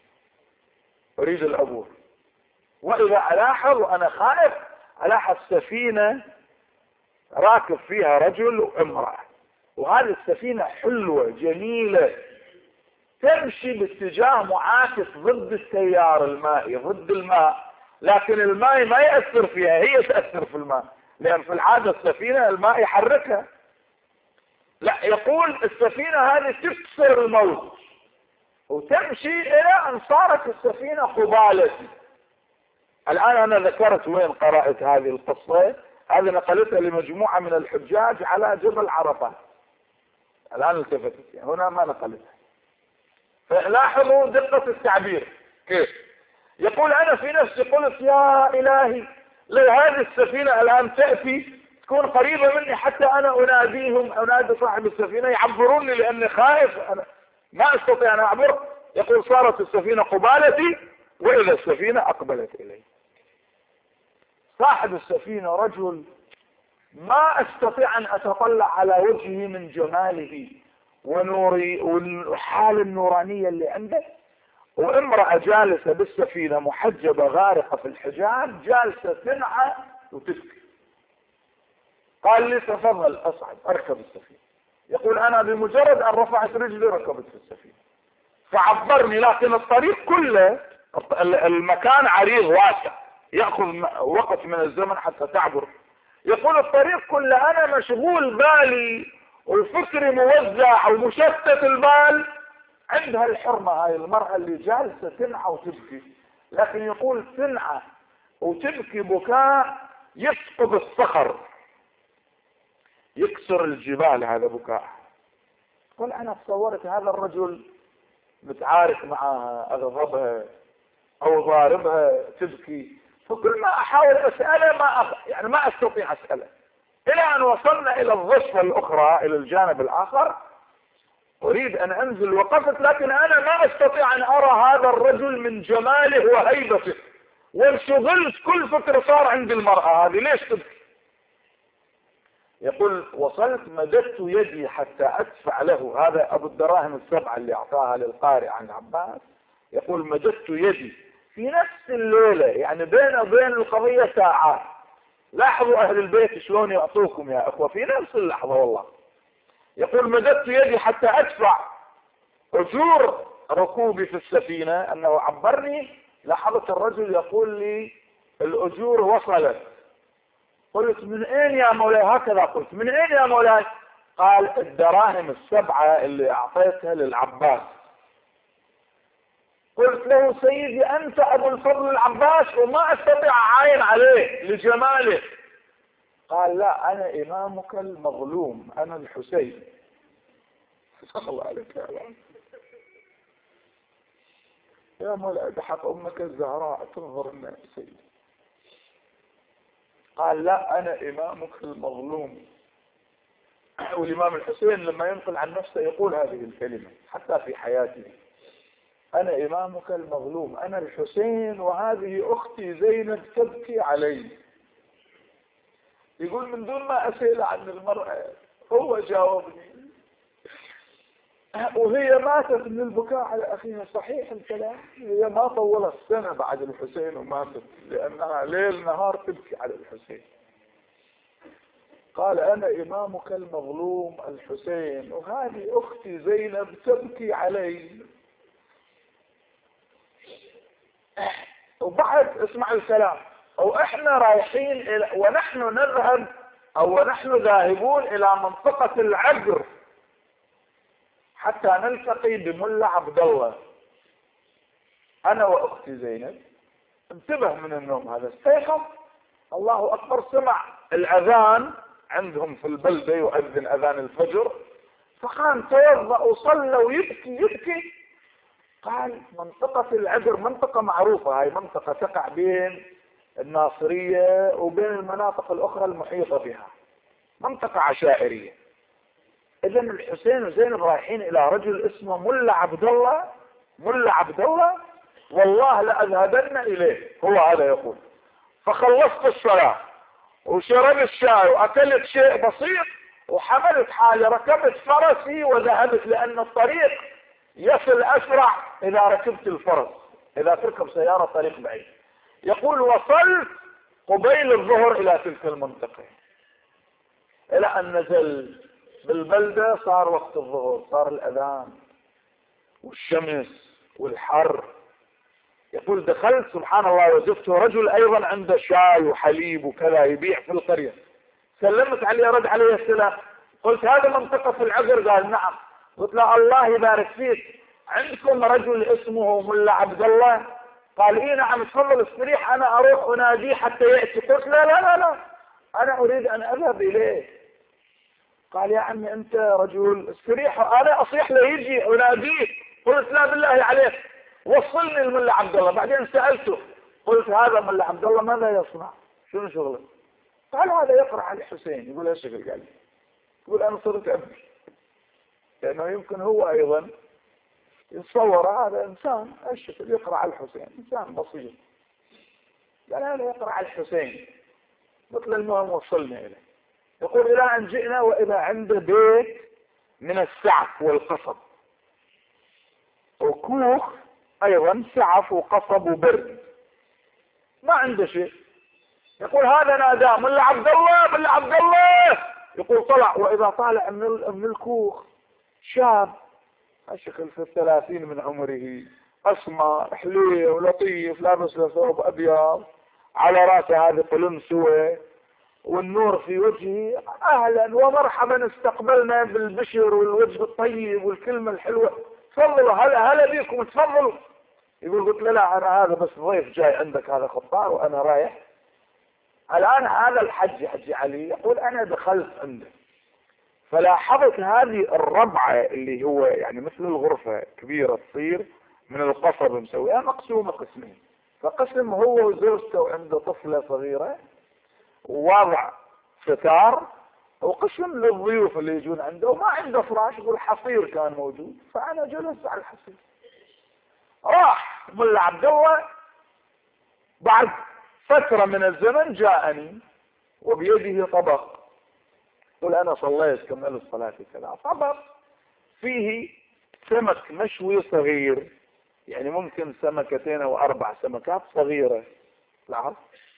أريد العبور، وإذا ألاحظ وأنا خائف ألاحظ سفينة راكب فيها رجل وامرأة، وهذه السفينة حلوة جميلة، تمشي باتجاه معاكس ضد التيار المائي، ضد الماء، لكن الماء ما يأثر فيها، هي تأثر في الماء، لأن في العادة السفينة الماء يحركها. لا، يقول السفينة هذه تكسر الموج وتمشي إلى أن صارت السفينة قبالتي. الآن أنا ذكرت وين قرأت هذه القصة، هذه نقلتها لمجموعة من الحجاج على جبل عرفات، الآن التفتت هنا ما نقلتها. فلاحظوا دقة التعبير كيف. يقول: أنا في نفسي قلت: يا إلهي، لو هذه السفينة الآن تأتي تكون قريبة مني حتى أنا أناديهم، أنادي صاحب السفينة يعبروني، لأني خائف أنا ما أستطيع أن أعبر. يقول: صارت السفينة قبالتي وإذا السفينة أقبلت إلي. صاحب السفينة رجل ما استطيع ان اتطلع على وجهه من جماله ونوري والحالة النورانية اللي عنده، وامرأة جالسة بالسفينة محجبة غارقة في الحجاب جالسة تنعى وتبكي. قال لي تفضل اصعد اركب السفينة. يقول انا بمجرد ان رفعت رجلي ركبت في السفينة فعبرني، لكن الطريق كله المكان عريض واسع يأخذ وقت من الزمن حتى تعبر. يقول الطريق كله انا مشغول بالي وفكري موزع ومشتت البال عندها الحرمة هاي المرأة اللي جالسة تنعى وتبكي، لكن يقول تنعى وتبكي بكاء يسقط الصخر يكسر الجبال، هذا بكاء. قل انا تصورت هذا الرجل متعارك معها اغضبها او ضاربها تبكي، فكل ما احاول اسأله ما أخ... يعني ما استطيع اسأله، الى ان وصلنا الى الضفة الاخرى الى الجانب الاخر. اريد ان انزل وقفت، لكن انا ما استطيع ان ارى هذا الرجل من جماله وهيبته، وانشغلت كل فكر صار عند المرأة هذه ليش تبكي. يقول وصلت مددت يدي حتى ادفع له، هذا ابو الدراهم السبعة اللي اعطاها للقارئ عن عباس. يقول مددت يدي في نفس الليلة، يعني بين وبين القضية ساعات. لاحظوا اهل البيت شلون يعطوكم يا اخوة في نفس اللحظة والله. يقول مددت يدي حتى ادفع اجور ركوبي في السفينة، انه عبرني. لاحظت الرجل يقول لي الاجور وصلت. قلت من اين يا مولاي؟ هكذا قلت من اين يا مولاي؟ قال الدراهم السبعة اللي اعطيتها للعباس. قلت له سيدي انت ابو الفضل العباس وما استطيع اعاين عليه لجماله. قال لا انا امامك المظلوم، انا الحسين. صلى الله عليك يا الله. يا مولاي بحق امك الزهراء تنظر لنا سيدي. قال لا انا امامك المظلوم. والامام الحسين لما ينقل عن نفسه يقول هذه الكلمة حتى في حياته، انا امامك المظلوم، انا الحسين وهذه اختي زينب تبكي علي. يقول من دون ما اسئل عن المرأة هو جاوبني، وهي ماتت من البكاء على اخيها. صحيح الكلام، هي ما طولت سنة بعد الحسين وماتت، لانها ليل نهار تبكي على الحسين. قال انا امامك المظلوم الحسين وهذه اختي زينب تبكي علي. وبعد اسمع الكلام، واحنا رايحين الى ونحن نذهب او ونحن ذاهبون الى منطقة العقر حتى نلتقي بملا عبد الله انا واختي زينب. انتبه من النوم هذا، استيقظ الله اكبر، سمع الاذان عندهم في البلدة يؤذن اذان الفجر، فقام توضأ وصلى ويبكي يبكي. قال منطقة العقر منطقة معروفة، هاي منطقة تقع بين الناصرية وبين المناطق الاخرى المحيطة بها، منطقة عشائرية. اذا الحسين وزينب رايحين الى رجل اسمه ملا عبد الله. ملا عبد الله والله لأذهبن اليه، هو هذا يقول. فخلصت الصلاة وشربت الشاي واكلت شيء بسيط وحملت حالي، ركبت فرسي وذهبت، لان الطريق يصل اسرع اذا ركبت الفرس، اذا تركب سيارة طريق بعيد. يقول وصلت قبيل الظهر الى تلك المنطقة، الى ان نزل بالبلدة صار وقت الظهر، صار الاذان والشمس والحر. يقول دخلت سبحان الله وجدت رجل ايضا عنده شاي وحليب وكذا يبيع في القرية. سلمت عليه رد عليه السلام، قلت هذا منطقة العقر؟ قال نعم. قلت له الله يبارك فيك، عندكم رجل اسمه ملا عبد الله؟ قال اي نعم تفضل استريح انا اروح اناديه حتى يأتي. قلت لا لا لا لا انا اريد ان اذهب اليه. قال يا عمي انت رجل استريح، انا اصيح له يجي اناديه. قلت لا بالله عليك وصلني الملا عبد الله. بعدين سألته قلت هذا ملا عبد الله ماذا يصنع؟ شنو شغله؟ قال هذا يقرأ على الحسين. يقول ايش شغل؟ قال يقول انا صرت ابكي، لانه يمكن هو ايضا يتصور هذا انسان الشكل يقرأ على الحسين، انسان بسيط. قال هذا يقرأ على الحسين مثل المهم وصلنا إليه. يقول إلى أن جئنا وإذا عنده بيت من السعف والقصب وكوخ أيضا سعف وقصب وبرد، ما عنده شيء. يقول هذا ناداه ملا عبد الله ملا عبد الله. يقول طلع، وإذا طالع من من الكوخ شاب الشكل في الثلاثين من عمره، أسمر حليو ولطيف، لابس له ثوب أبيض، على رأسه هذه قلمسوة والنور في وجهه. أهلا ومرحبا، استقبلنا بالبشر والوجه الطيب والكلمة الحلوة، تفضلوا هلا هلا بيكم تفضلوا. يقول قلت له لا أنا هذا بس ضيف جاي عندك، هذا خطار وأنا رايح الآن. هذا الحج حجي علي. يقول أنا دخلت عنده فلاحظت هذه الربعة اللي هو يعني مثل الغرفة كبيرة تصير من القصب مسويها مقسومة قسمين، فقسم هو وزوجته وعنده طفلة صغيرة ووضع ستار، وقسم للضيوف اللي يجون عنده وما عنده فراش. يقول حصير كان موجود، فأنا جلست على الحصير. راح ملا عبد الله بعد فترة من الزمن جاءني وبيده طبق. يقول أنا صليت كمل الصلاة كذا، طبق فيه سمك مشوي صغير، يعني ممكن سمكتين أو أربع سمكات صغيرة لاحظ،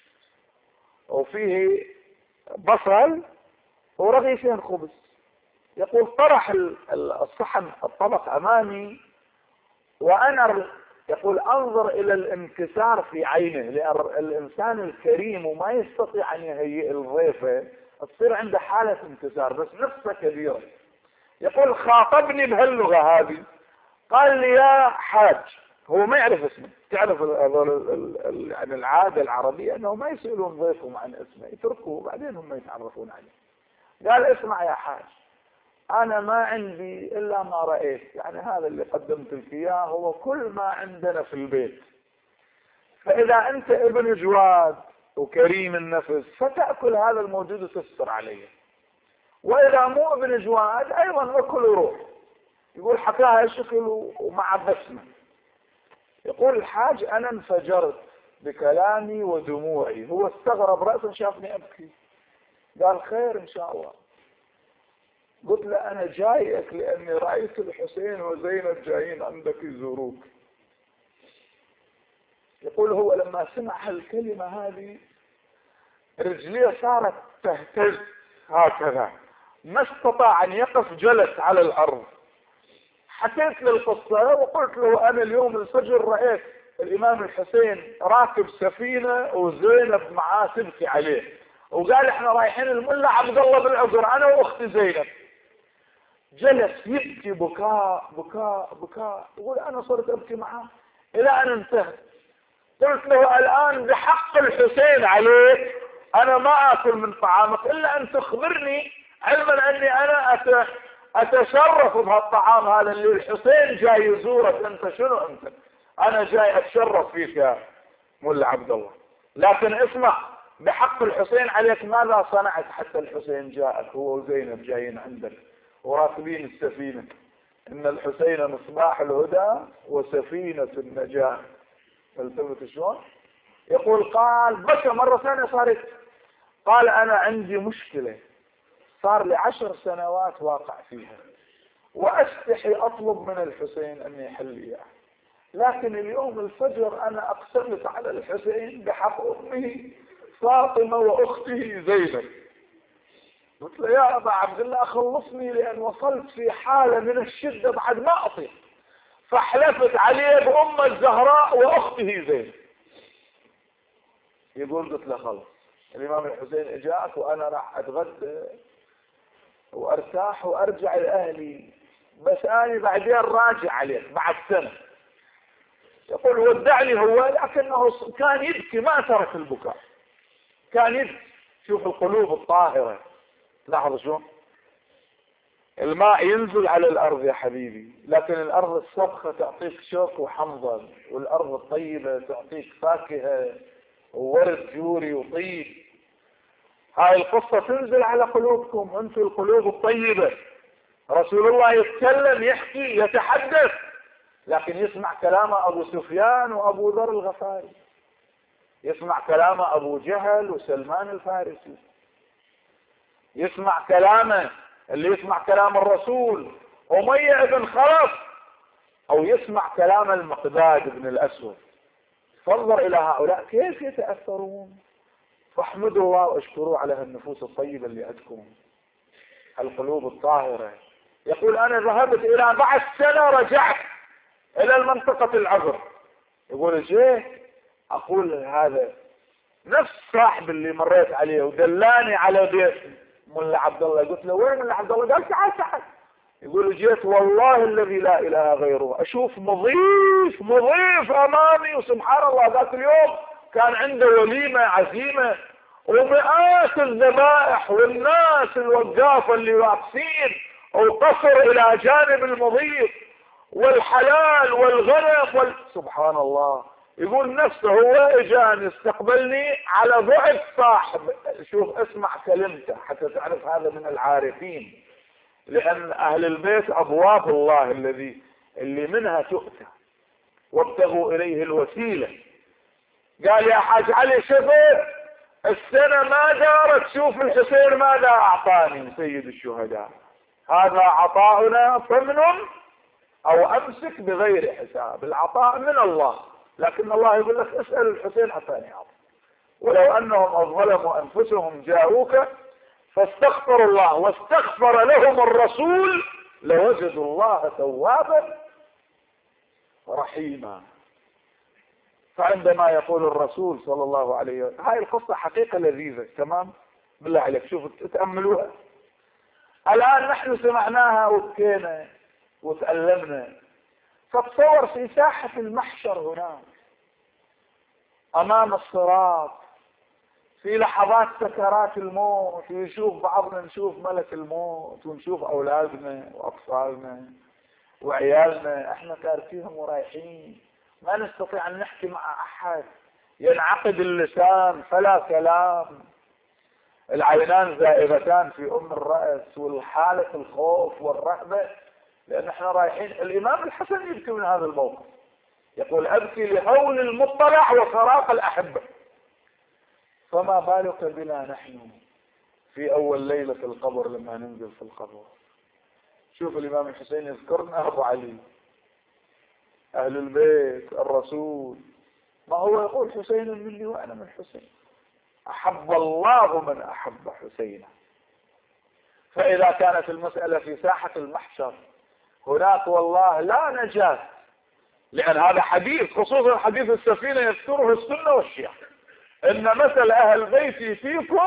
وفيه بصل ورغيفين خبز. يقول طرح الصحن الطبق أمامي وأنا يقول أنظر إلى الانكسار في عينه، لأن الإنسان الكريم وما يستطيع أن يهيئ الضيفة تصير عنده حالة انكسار، بس نفسه كبيرة. يقول خاطبني بهاللغة هذه، قال لي يا حاج، هو ما يعرف اسمه. تعرف يعني العادة العربية أنه ما يسألون ضيفهم عن اسمه، يتركوه بعدين هم يتعرفون عليه. قال اسمع يا حاج، أنا ما عندي إلا ما رأيت، يعني هذا اللي قدمت لك إياه هو كل ما عندنا في البيت، فإذا أنت ابن جواد وكريم النفس فتأكل هذا الموجود وتستر عليه، وإذا مو ابن جواد أيضا أكل وروح. يقول حكاها شكل ومع بسمة. يقول الحاج أنا انفجرت بكلامي ودموعي، هو استغرب رأسا شافني أبكي، قال خير إن شاء الله. قلت له أنا جايك لأني رأيت الحسين وزينب جايين عندك يزوروك. يقول هو لما سمع هالكلمة هذه رجليه صارت تهتز هكذا، ما استطاع أن يقف، جلس على الأرض. حكيت له القصة وقلت له أنا اليوم الفجر رأيت الإمام الحسين راكب سفينة وزينب معاه تبكي عليه، وقال احنا رايحين الملا عبد الله بالعذر أنا وأختي زينب. جلس يبكي بكاء بكاء بكاء. يقول أنا صرت أبكي معاه إلى أن انتهت. قلت له الآن بحق الحسين عليك أنا ما أكل من طعامك إلا أن تخبرني، علما أني أنا أت... أتشرف بهالطعام هذا اللي الحسين جاي يزورك. أنت شنو أنت؟ أنا جاي أتشرف فيك يا ملا عبد الله، لكن اسمع بحق الحسين عليك ماذا صنعت حتى الحسين جاءك هو وزينب جايين عندك وراكبين السفينة؟ إن الحسين مصباح الهدى وسفينة النجاة. فلسفة شلون؟ يقول قال بكى مرة ثانية صارت، قال أنا عندي مشكلة صار لي عشر سنوات واقع فيها وأستحي أطلب من الحسين أن يحل إياه، لكن اليوم الفجر أنا أقسمت على الحسين بحق أمه فاطمة وأخته زينب. قلت له يا أبا عبد الله خلصني لأن وصلت في حالة من الشدة بعد ما أطيق، فحلفت عليه بأم الزهراء وأخته زينب. يقول قلت له خلص الإمام الحسين إجاك وأنا راح أتغدى وأرتاح وأرجع لأهلي، بس أنا بعدين راجع عليك بعد سنة. يقول ودعني هو، لكنه كان يبكي ما ترك البكاء، كان يبكي. شوف القلوب الطاهرة، لاحظوا شو الماء ينزل على الأرض يا حبيبي، لكن الأرض السبخة تعطيك شوك وحمضة، والأرض الطيبة تعطيك فاكهة وورد جوري وطيب. هاي القصة تنزل على قلوبكم انتم القلوب الطيبة. رسول الله يتكلم يحكي يتحدث، لكن يسمع كلام أبو سفيان وأبو ذر الغفاري. يسمع كلام أبو جهل وسلمان الفارسي، يسمع كلامه اللي يسمع كلام الرسول أمية بن خلف، أو يسمع كلام المقداد بن الأسود. فانظر إلى هؤلاء كيف يتأثرون. فاحمدوا الله واشكروا على هالنفوس الطيبة اللي عندكم، القلوب الطاهرة. يقول أنا ذهبت إلى بعد سنة رجعت إلى المنطقة العذر. يقول جيت أقول هذا نفس صاحب اللي مريت عليه ودلاني على بيت ملا عبد الله. قلت له وين ملا عبد الله؟ قال تعال تعال. يقول جيت والله الذي لا اله غيره اشوف مضيف مضيف امامي، وسبحان الله ذاك اليوم كان عنده وليمه عزيمه ومئات الذبائح والناس الوقافه اللي واقفين، وقصر الى جانب المضيف والحلال والغنم وال... سبحان الله. يقول نفسه هو اجاني استقبلني على بعد صاحب. شوف اسمع كلمته حتى تعرف هذا من العارفين، لأن أهل البيت أبواب الله الذي اللي منها تؤتى، وابتغوا إليه الوسيلة. قال يا حاج علي شفت السنة ما دارت، شوف الحسين ماذا أعطاني سيد الشهداء، هذا عطاؤنا فمن أو أمسك بغير حساب. العطاء من الله، لكن الله يقول لك اسأل الحسين أعطاني عطاء. ولو أنهم ظلموا أنفسهم جاءوك فاستغفروا الله واستغفر لهم الرسول لوجدوا الله توابا رحيما. فعندما يقول الرسول صلى الله عليه وسلم، هاي القصة حقيقة لذيذة تمام، بالله عليك شوفوا تأملوها. الآن نحن سمعناها وبكينا وتألمنا، فتصور في ساحة المحشر هناك أمام الصراط في لحظات سكرات الموت، ويشوف بعضنا نشوف ملك الموت ونشوف أولادنا وأطفالنا وعيالنا احنا كارثيهم ورايحين، ما نستطيع أن نحكي مع أحد، ينعقد اللسان فلا كلام، العينان زائغتان في أم الرأس، والحالة الخوف والرهبة، لأن احنا رايحين. الإمام الحسن يبكي من هذا الموقف، يقول أبكي لهول المطلع وفراق الأحبة، فما بالك بنا نحن في أول ليلة في القبر لما ننزل في القبر. شوف الإمام الحسين يذكرنا أبو علي، أهل البيت، الرسول، ما هو يقول حسين مني وأنا من حسين، أحب الله من أحب حسينا. فإذا كانت المسألة في ساحة المحشر هناك والله لا نجاة، لأن هذا حديث، خصوصا حديث السفينة يذكره السنة والشيعة، إن مثل أهل بيتي فيكم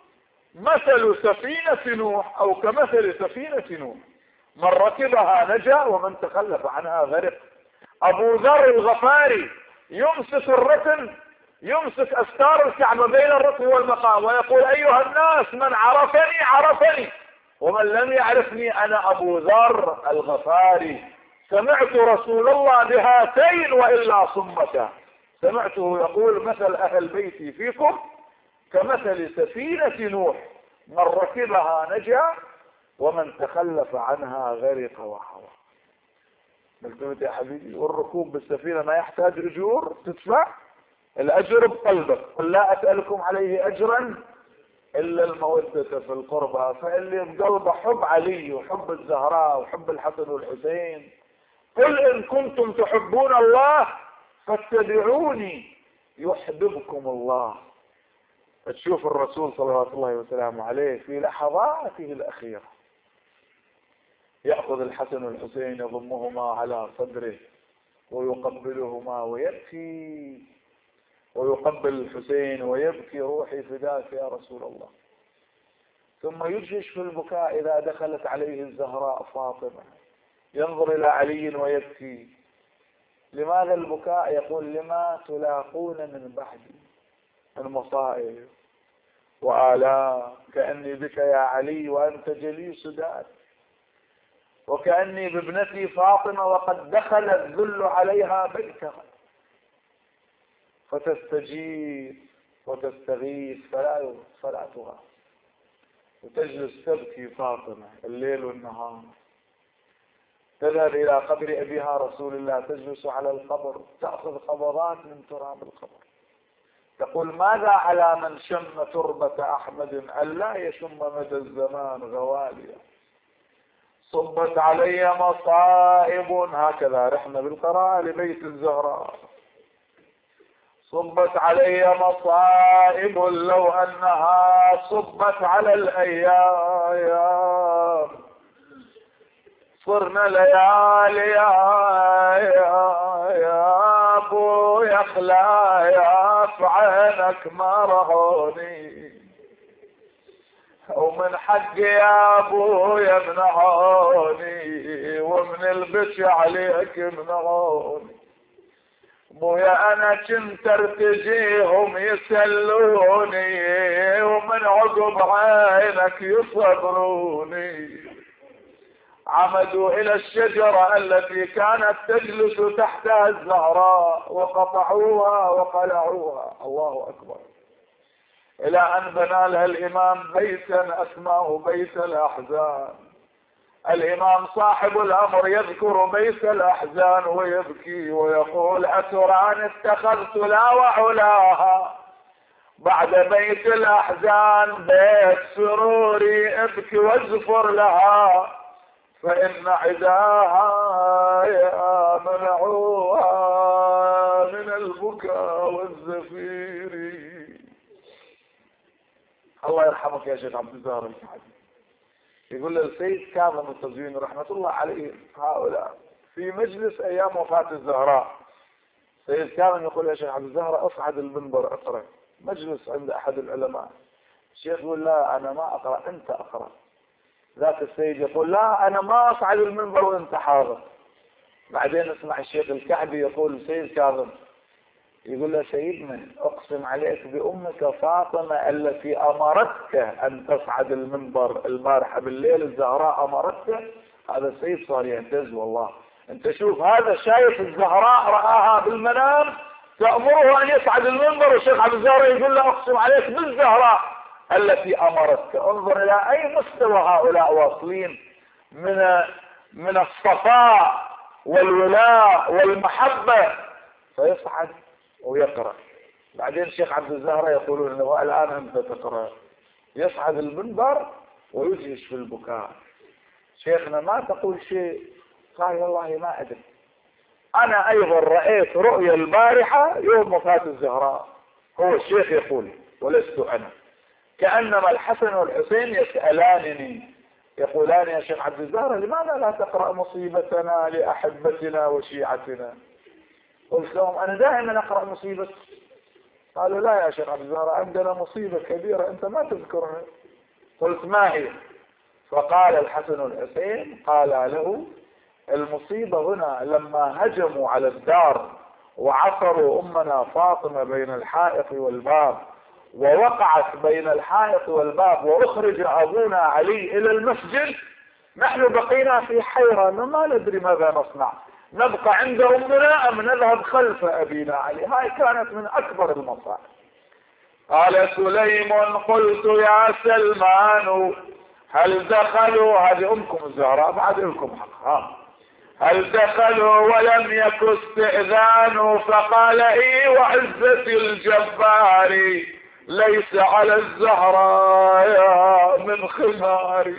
مثل سفينة نوح أو كمثل سفينة نوح، من ركبها نجا ومن تخلف عنها غرق. أبو ذر الغفاري يمسك الركن، يمسك أستار الكعبة بين الركن والمقام ويقول أيها الناس من عرفني عرفني ومن لم يعرفني أنا أبو ذر الغفاري، سمعت رسول الله بهاتين وإلا صمتا. سمعته يقول مثل أهل بيتي فيكم كمثل سفينة نوح، من ركبها نجا ومن تخلف عنها غرق وحوى. قلت يا حبيبي والركوب بالسفينة ما يحتاج أجور تدفع؟ الأجر بقلبك، قل لا أسألكم عليه أجرا إلا المودة في القربى. فاللي بقلبه حب علي وحب الزهراء وحب الحسن والحسين، قل إن كنتم تحبون الله فاتبعوني يحببكم الله. تشوف الرسول صلوات الله وسلامه عليه في لحظاته الأخيرة يأخذ الحسن والحسين يضمهما على صدره ويقبلهما ويبكي، ويقبل الحسين ويبكي روحي فداك يا رسول الله. ثم يدهش في البكاء إذا دخلت عليه الزهراء فاطمة، ينظر إلى علي ويبكي. لماذا البكاء؟ يقول لما تلاقون من بعدي من مصائب وآلام، كأني بك يا علي وأنت جليس دار، وكأني بابنتي فاطمة وقد دخل الذل عليها بيتها، فتستجيب وتستغيث فلا فلا تغاث، وتجلس تبكي فاطمة الليل والنهار. تذهب إلى قبر أبيها رسول الله، تجلس على القبر، تأخذ قبضات من تراب القبر، تقول ماذا على من شم تربة أحمد أن لا يشم مدى الزمان غواليا. صبت علي مصائب، هكذا رحنا بالقراءة لبيت الزهراء. صبت علي مصائب لو أنها صبت على الأيام. صرنا ليالي يا ابو يا خلايا في عينك ما رهوني، ومن حقي يا ابو يمنعوني، ومن البش عليك يمنعوني. ابويا انا كنت ارتجيهم يسلوني، ومن عقب عينك يصبروني. عمدوا الى الشجرة التي كانت تجلس تحتها الزهراء وقطعوها وقلعوها. الله اكبر. الى ان بنى لها الامام بيتا اسماه بيت الاحزان. الامام صاحب الامر يذكر بيت الاحزان ويبكي ويقول اتران اتخذت لا وعلاها بعد بيت الاحزان بيت سروري، ابكي وازفر لها فإن عداها يا منعوها من البكاء والزفير. الله يرحمك يا شيخ عبد الزهر الكحدي. يقول له السيد كاظم التزويني رحمة الله عليه هؤلاء في مجلس أيام وفاة الزهراء. السيد كاظم يقول يا شيخ عبد الزهر أصعد المنبر أقرأ. مجلس عند أحد العلماء. الشيخ يقول لا أنا ما أقرأ أنت أقرأ. ذاك السيد يقول لا أنا ما أصعد المنبر وأنت حاضر. بعدين اسمع الشيخ الكعبي يقول السيد كاظم يقول له سيدنا أقسم عليك بأمك فاطمة التي أمرتك أن تصعد المنبر البارحة بالليل، الزهراء أمرتك. هذا السيد صار يهتز والله. أنت شوف هذا شايف الزهراء رآها بالمنام تأمره أن يصعد المنبر، والشيخ عبد الزهراء يقول له أقسم عليك بالزهراء التي أمرتك. انظر إلى أي مستوى هؤلاء واصلين من من الصفاء والولاء والمحبة. فيصعد ويقرأ. بعدين الشيخ عبد الزهراء يقولون له الآن أنت تقرأ. يصعد المنبر ويجلس في البكاء. شيخنا ما تقول شيء؟ قال والله ما أدري. أنا أيضا رأيت رؤيا البارحة يوم وفاة الزهراء. هو الشيخ يقول ولست أنا. كأنما الحسن والحسين يسألانني يقولان يا شيخ عبد الزهراء لماذا لا تقرأ مصيبتنا لأحبتنا وشيعتنا؟ قلت لهم أنا دائما أقرأ مصيبة. قالوا لا يا شيخ عبد الزهراء عندنا مصيبة كبيرة أنت ما تذكرها. قلت ما هي؟ فقال الحسن والحسين قال له المصيبة هنا لما هجموا على الدار وعصروا أمنا فاطمة بين الحائط والباب، ووقعت بين الحائط والباب وأخرج أبونا علي إلى المسجد، نحن بقينا في حيرة ما ندري ماذا نصنع، نبقى عند أمنا أم نذهب خلف أبينا علي. هاي كانت من أكبر المصائب. قال سليم قلت يا سلمان هل دخلوا، هذه أمكم الزهراء بعد لكم حق، هل دخلوا ولم يك استئذان؟ فقال اي وعزة الجبار ليس على الزهراء من خماري،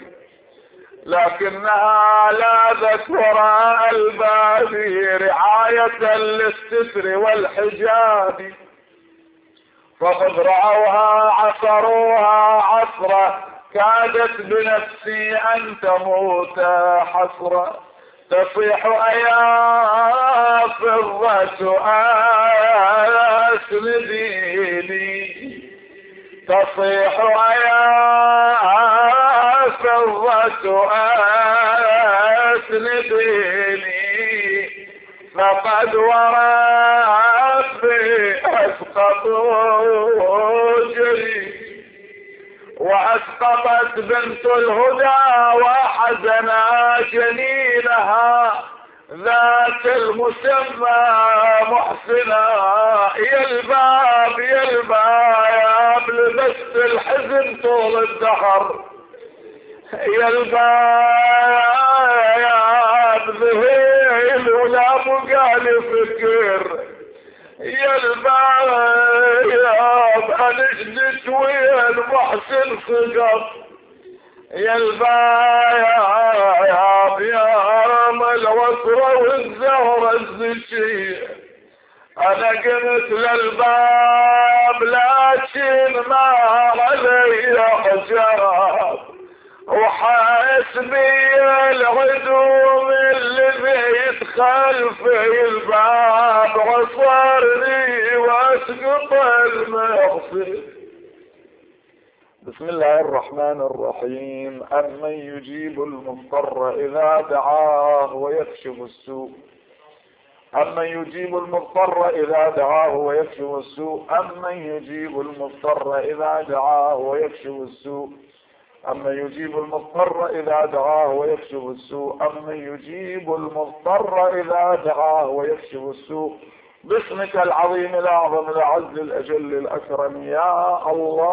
لكنها لاذت وراء الباب رعاية للستر والحجاب، فقد رأوها عصروها عصرة كادت بنفسي أن تموت حسرة، تصيح أيا فضة أسنديني، تصيح أيا فضة أسنديني، فقد وربي أسقطوا جري، وأسقطت بنت الهدى وحزنا جنينها ذات المسمى محسنا، يا الباب يا الباب لبست الحزن طول الدهر، يا الباب ذهيل ولا بقى لي فكر، يا الباب نجدت ويا المحسن صقر يا الباب يا رام العسرة والزهرة الزكية. انا قمت للباب لكن ما علي حجاب وحاسبي العدو اللي يدخل في الباب عصرني واسقط المغفر. بسم الله الرحمن الرحيم. أمن يجيب المضطر إذا دعاه ويكشف السوء أمن يجيب المضطر إذا دعاه ويكشف السوء أمن يجيب المضطر إذا دعاه ويكشف السوء أمن يجيب المضطر إذا دعاه ويكشف السوء أمن يجيب المضطر إذا دعاه ويكشف السوء. باسمك العظيم الأعظم الأعز الأجل الأكرم يا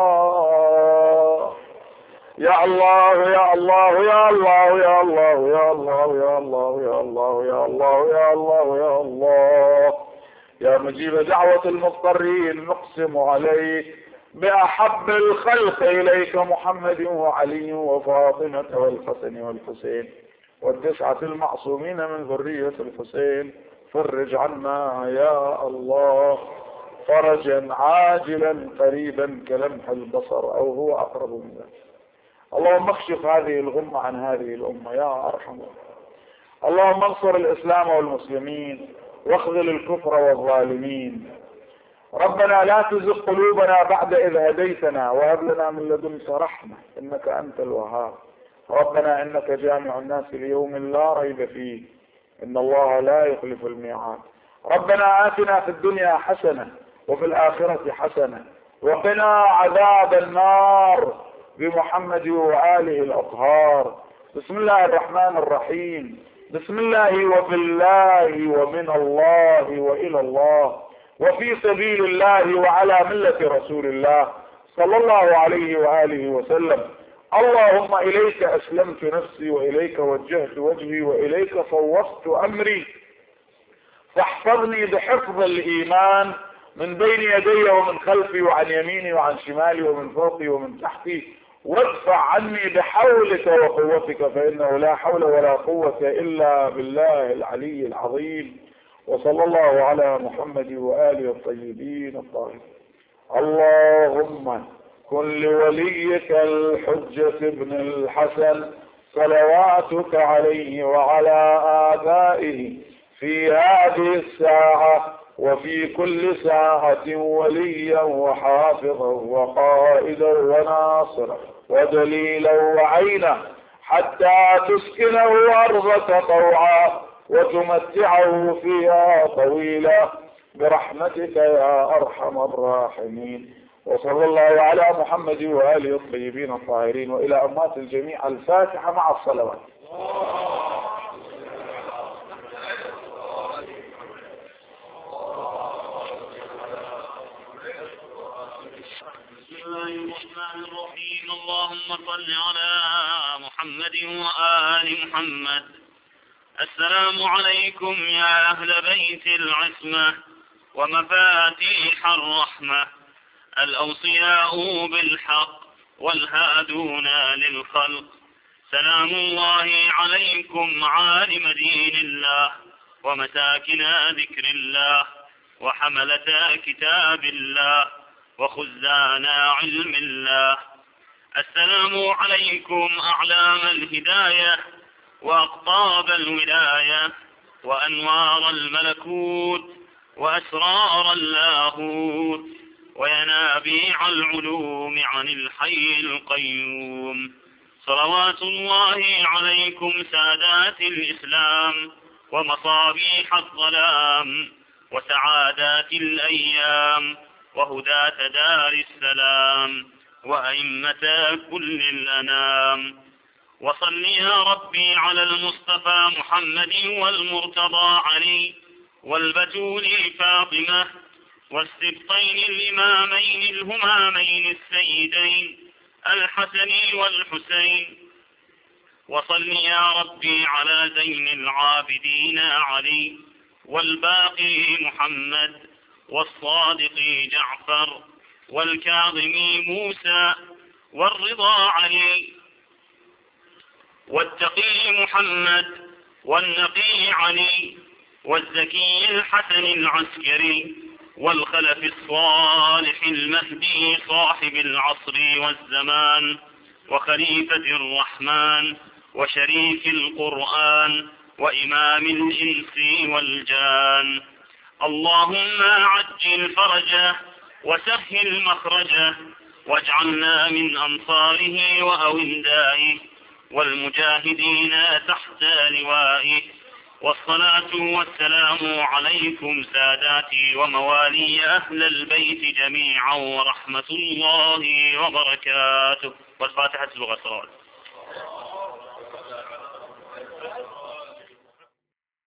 الله يا الله يا الله يا الله يا الله يا الله يا الله يا الله يا الله يا الله يا الله يا مجيب دعوة المضطرين. نقسم عليك بأحب الخلق إليك محمد وعلي وفاطمة والحسن والحسين والتسعة المعصومين من ذرية الحسين. فرج عنا يا الله فرجا عاجلا قريبا كلمح البصر أو هو أقرب من ذلك. اللهم اكشف هذه الغمة عن هذه الأمة يا أرحم. اللهم انصر الإسلام والمسلمين واخذل الكفر والظالمين. ربنا لا تزغ قلوبنا بعد إذ هديتنا وهب لنا من لدنك رحمة إنك أنت الوهاب. ربنا إنك جامع الناس ليوم لا ريب فيه إن الله لا يخلف الميعاد. ربنا آتنا في الدنيا حسنة وفي الآخرة حسنة وقنا عذاب النار بمحمد وآله الأطهار. بسم الله الرحمن الرحيم. بسم الله وفي الله ومن الله وإلى الله وفي سبيل الله وعلى ملة رسول الله صلى الله عليه وآله وسلم. اللهم إليك أسلمت نفسي وإليك وجهت وجهي وإليك فوضت أمري فاحفظني بحفظ الإيمان من بين يدي ومن خلفي وعن يميني وعن شمالي ومن فوقي ومن تحتي وادفع عني بحولك وقوتك فإنه لا حول ولا قوة إلا بالله العلي العظيم. وصلى الله على محمد وآله الطيبين الطاهرين. اللهم كن لوليك الحجة ابن الحسن صلواتك عليه وعلى آبائه في هذه الساعة وفي كل ساعة وليا وحافظا وقائدا وناصرا ودليلا وعينا حتى تسكنه أرضك طوعا وتمتعه فيها طويلا برحمتك يا أرحم الراحمين. وصلى الله على محمد وآله الطيبين الطاهرين. وإلى أمات الجميع الفاتحة مع الصلوات. بسم الله الرحمن الرحيم. اللهم صل على محمد وآل محمد. السلام عليكم يا أهل بيت العصمة ومفاتيح الرحمة الأوصياء بالحق والهادون للخلق. سلام الله عليكم عالم دين الله ومساكن ذكر الله وحملة كتاب الله وخزان علم الله. السلام عليكم أعلام الهداية وأقطاب الولاية وأنوار الملكوت وأسرار اللاهوت وينابيع العلوم عن الحي القيوم. صلوات الله عليكم سادات الإسلام ومصابيح الظلام وسعادات الأيام وهداة دار السلام وأئمة كل الأنام. وصل يا ربي على المصطفى محمد والمرتضى علي والبتول فاطمة والسبطين الإمامين الهمامين السيدين الحسن والحسين. وصل يا ربي على زين العابدين علي والباقي محمد والصادق جعفر والكاظم موسى، والرضا علي، والتقي محمد، والنقي علي، والزكي الحسن العسكري، والخلف الصالح المهدي صاحب العصر والزمان، وخليفة الرحمن، وشريك القرآن، وإمام الإنس والجان. اللهم عجل فرجه وسهل مخرجه، واجعلنا من أنصاره وأوليائه والمجاهدين تحت لوائه. والصلاة والسلام عليكم ساداتي وموالي أهل البيت جميعا ورحمة الله وبركاته. والفاتحة الغفران.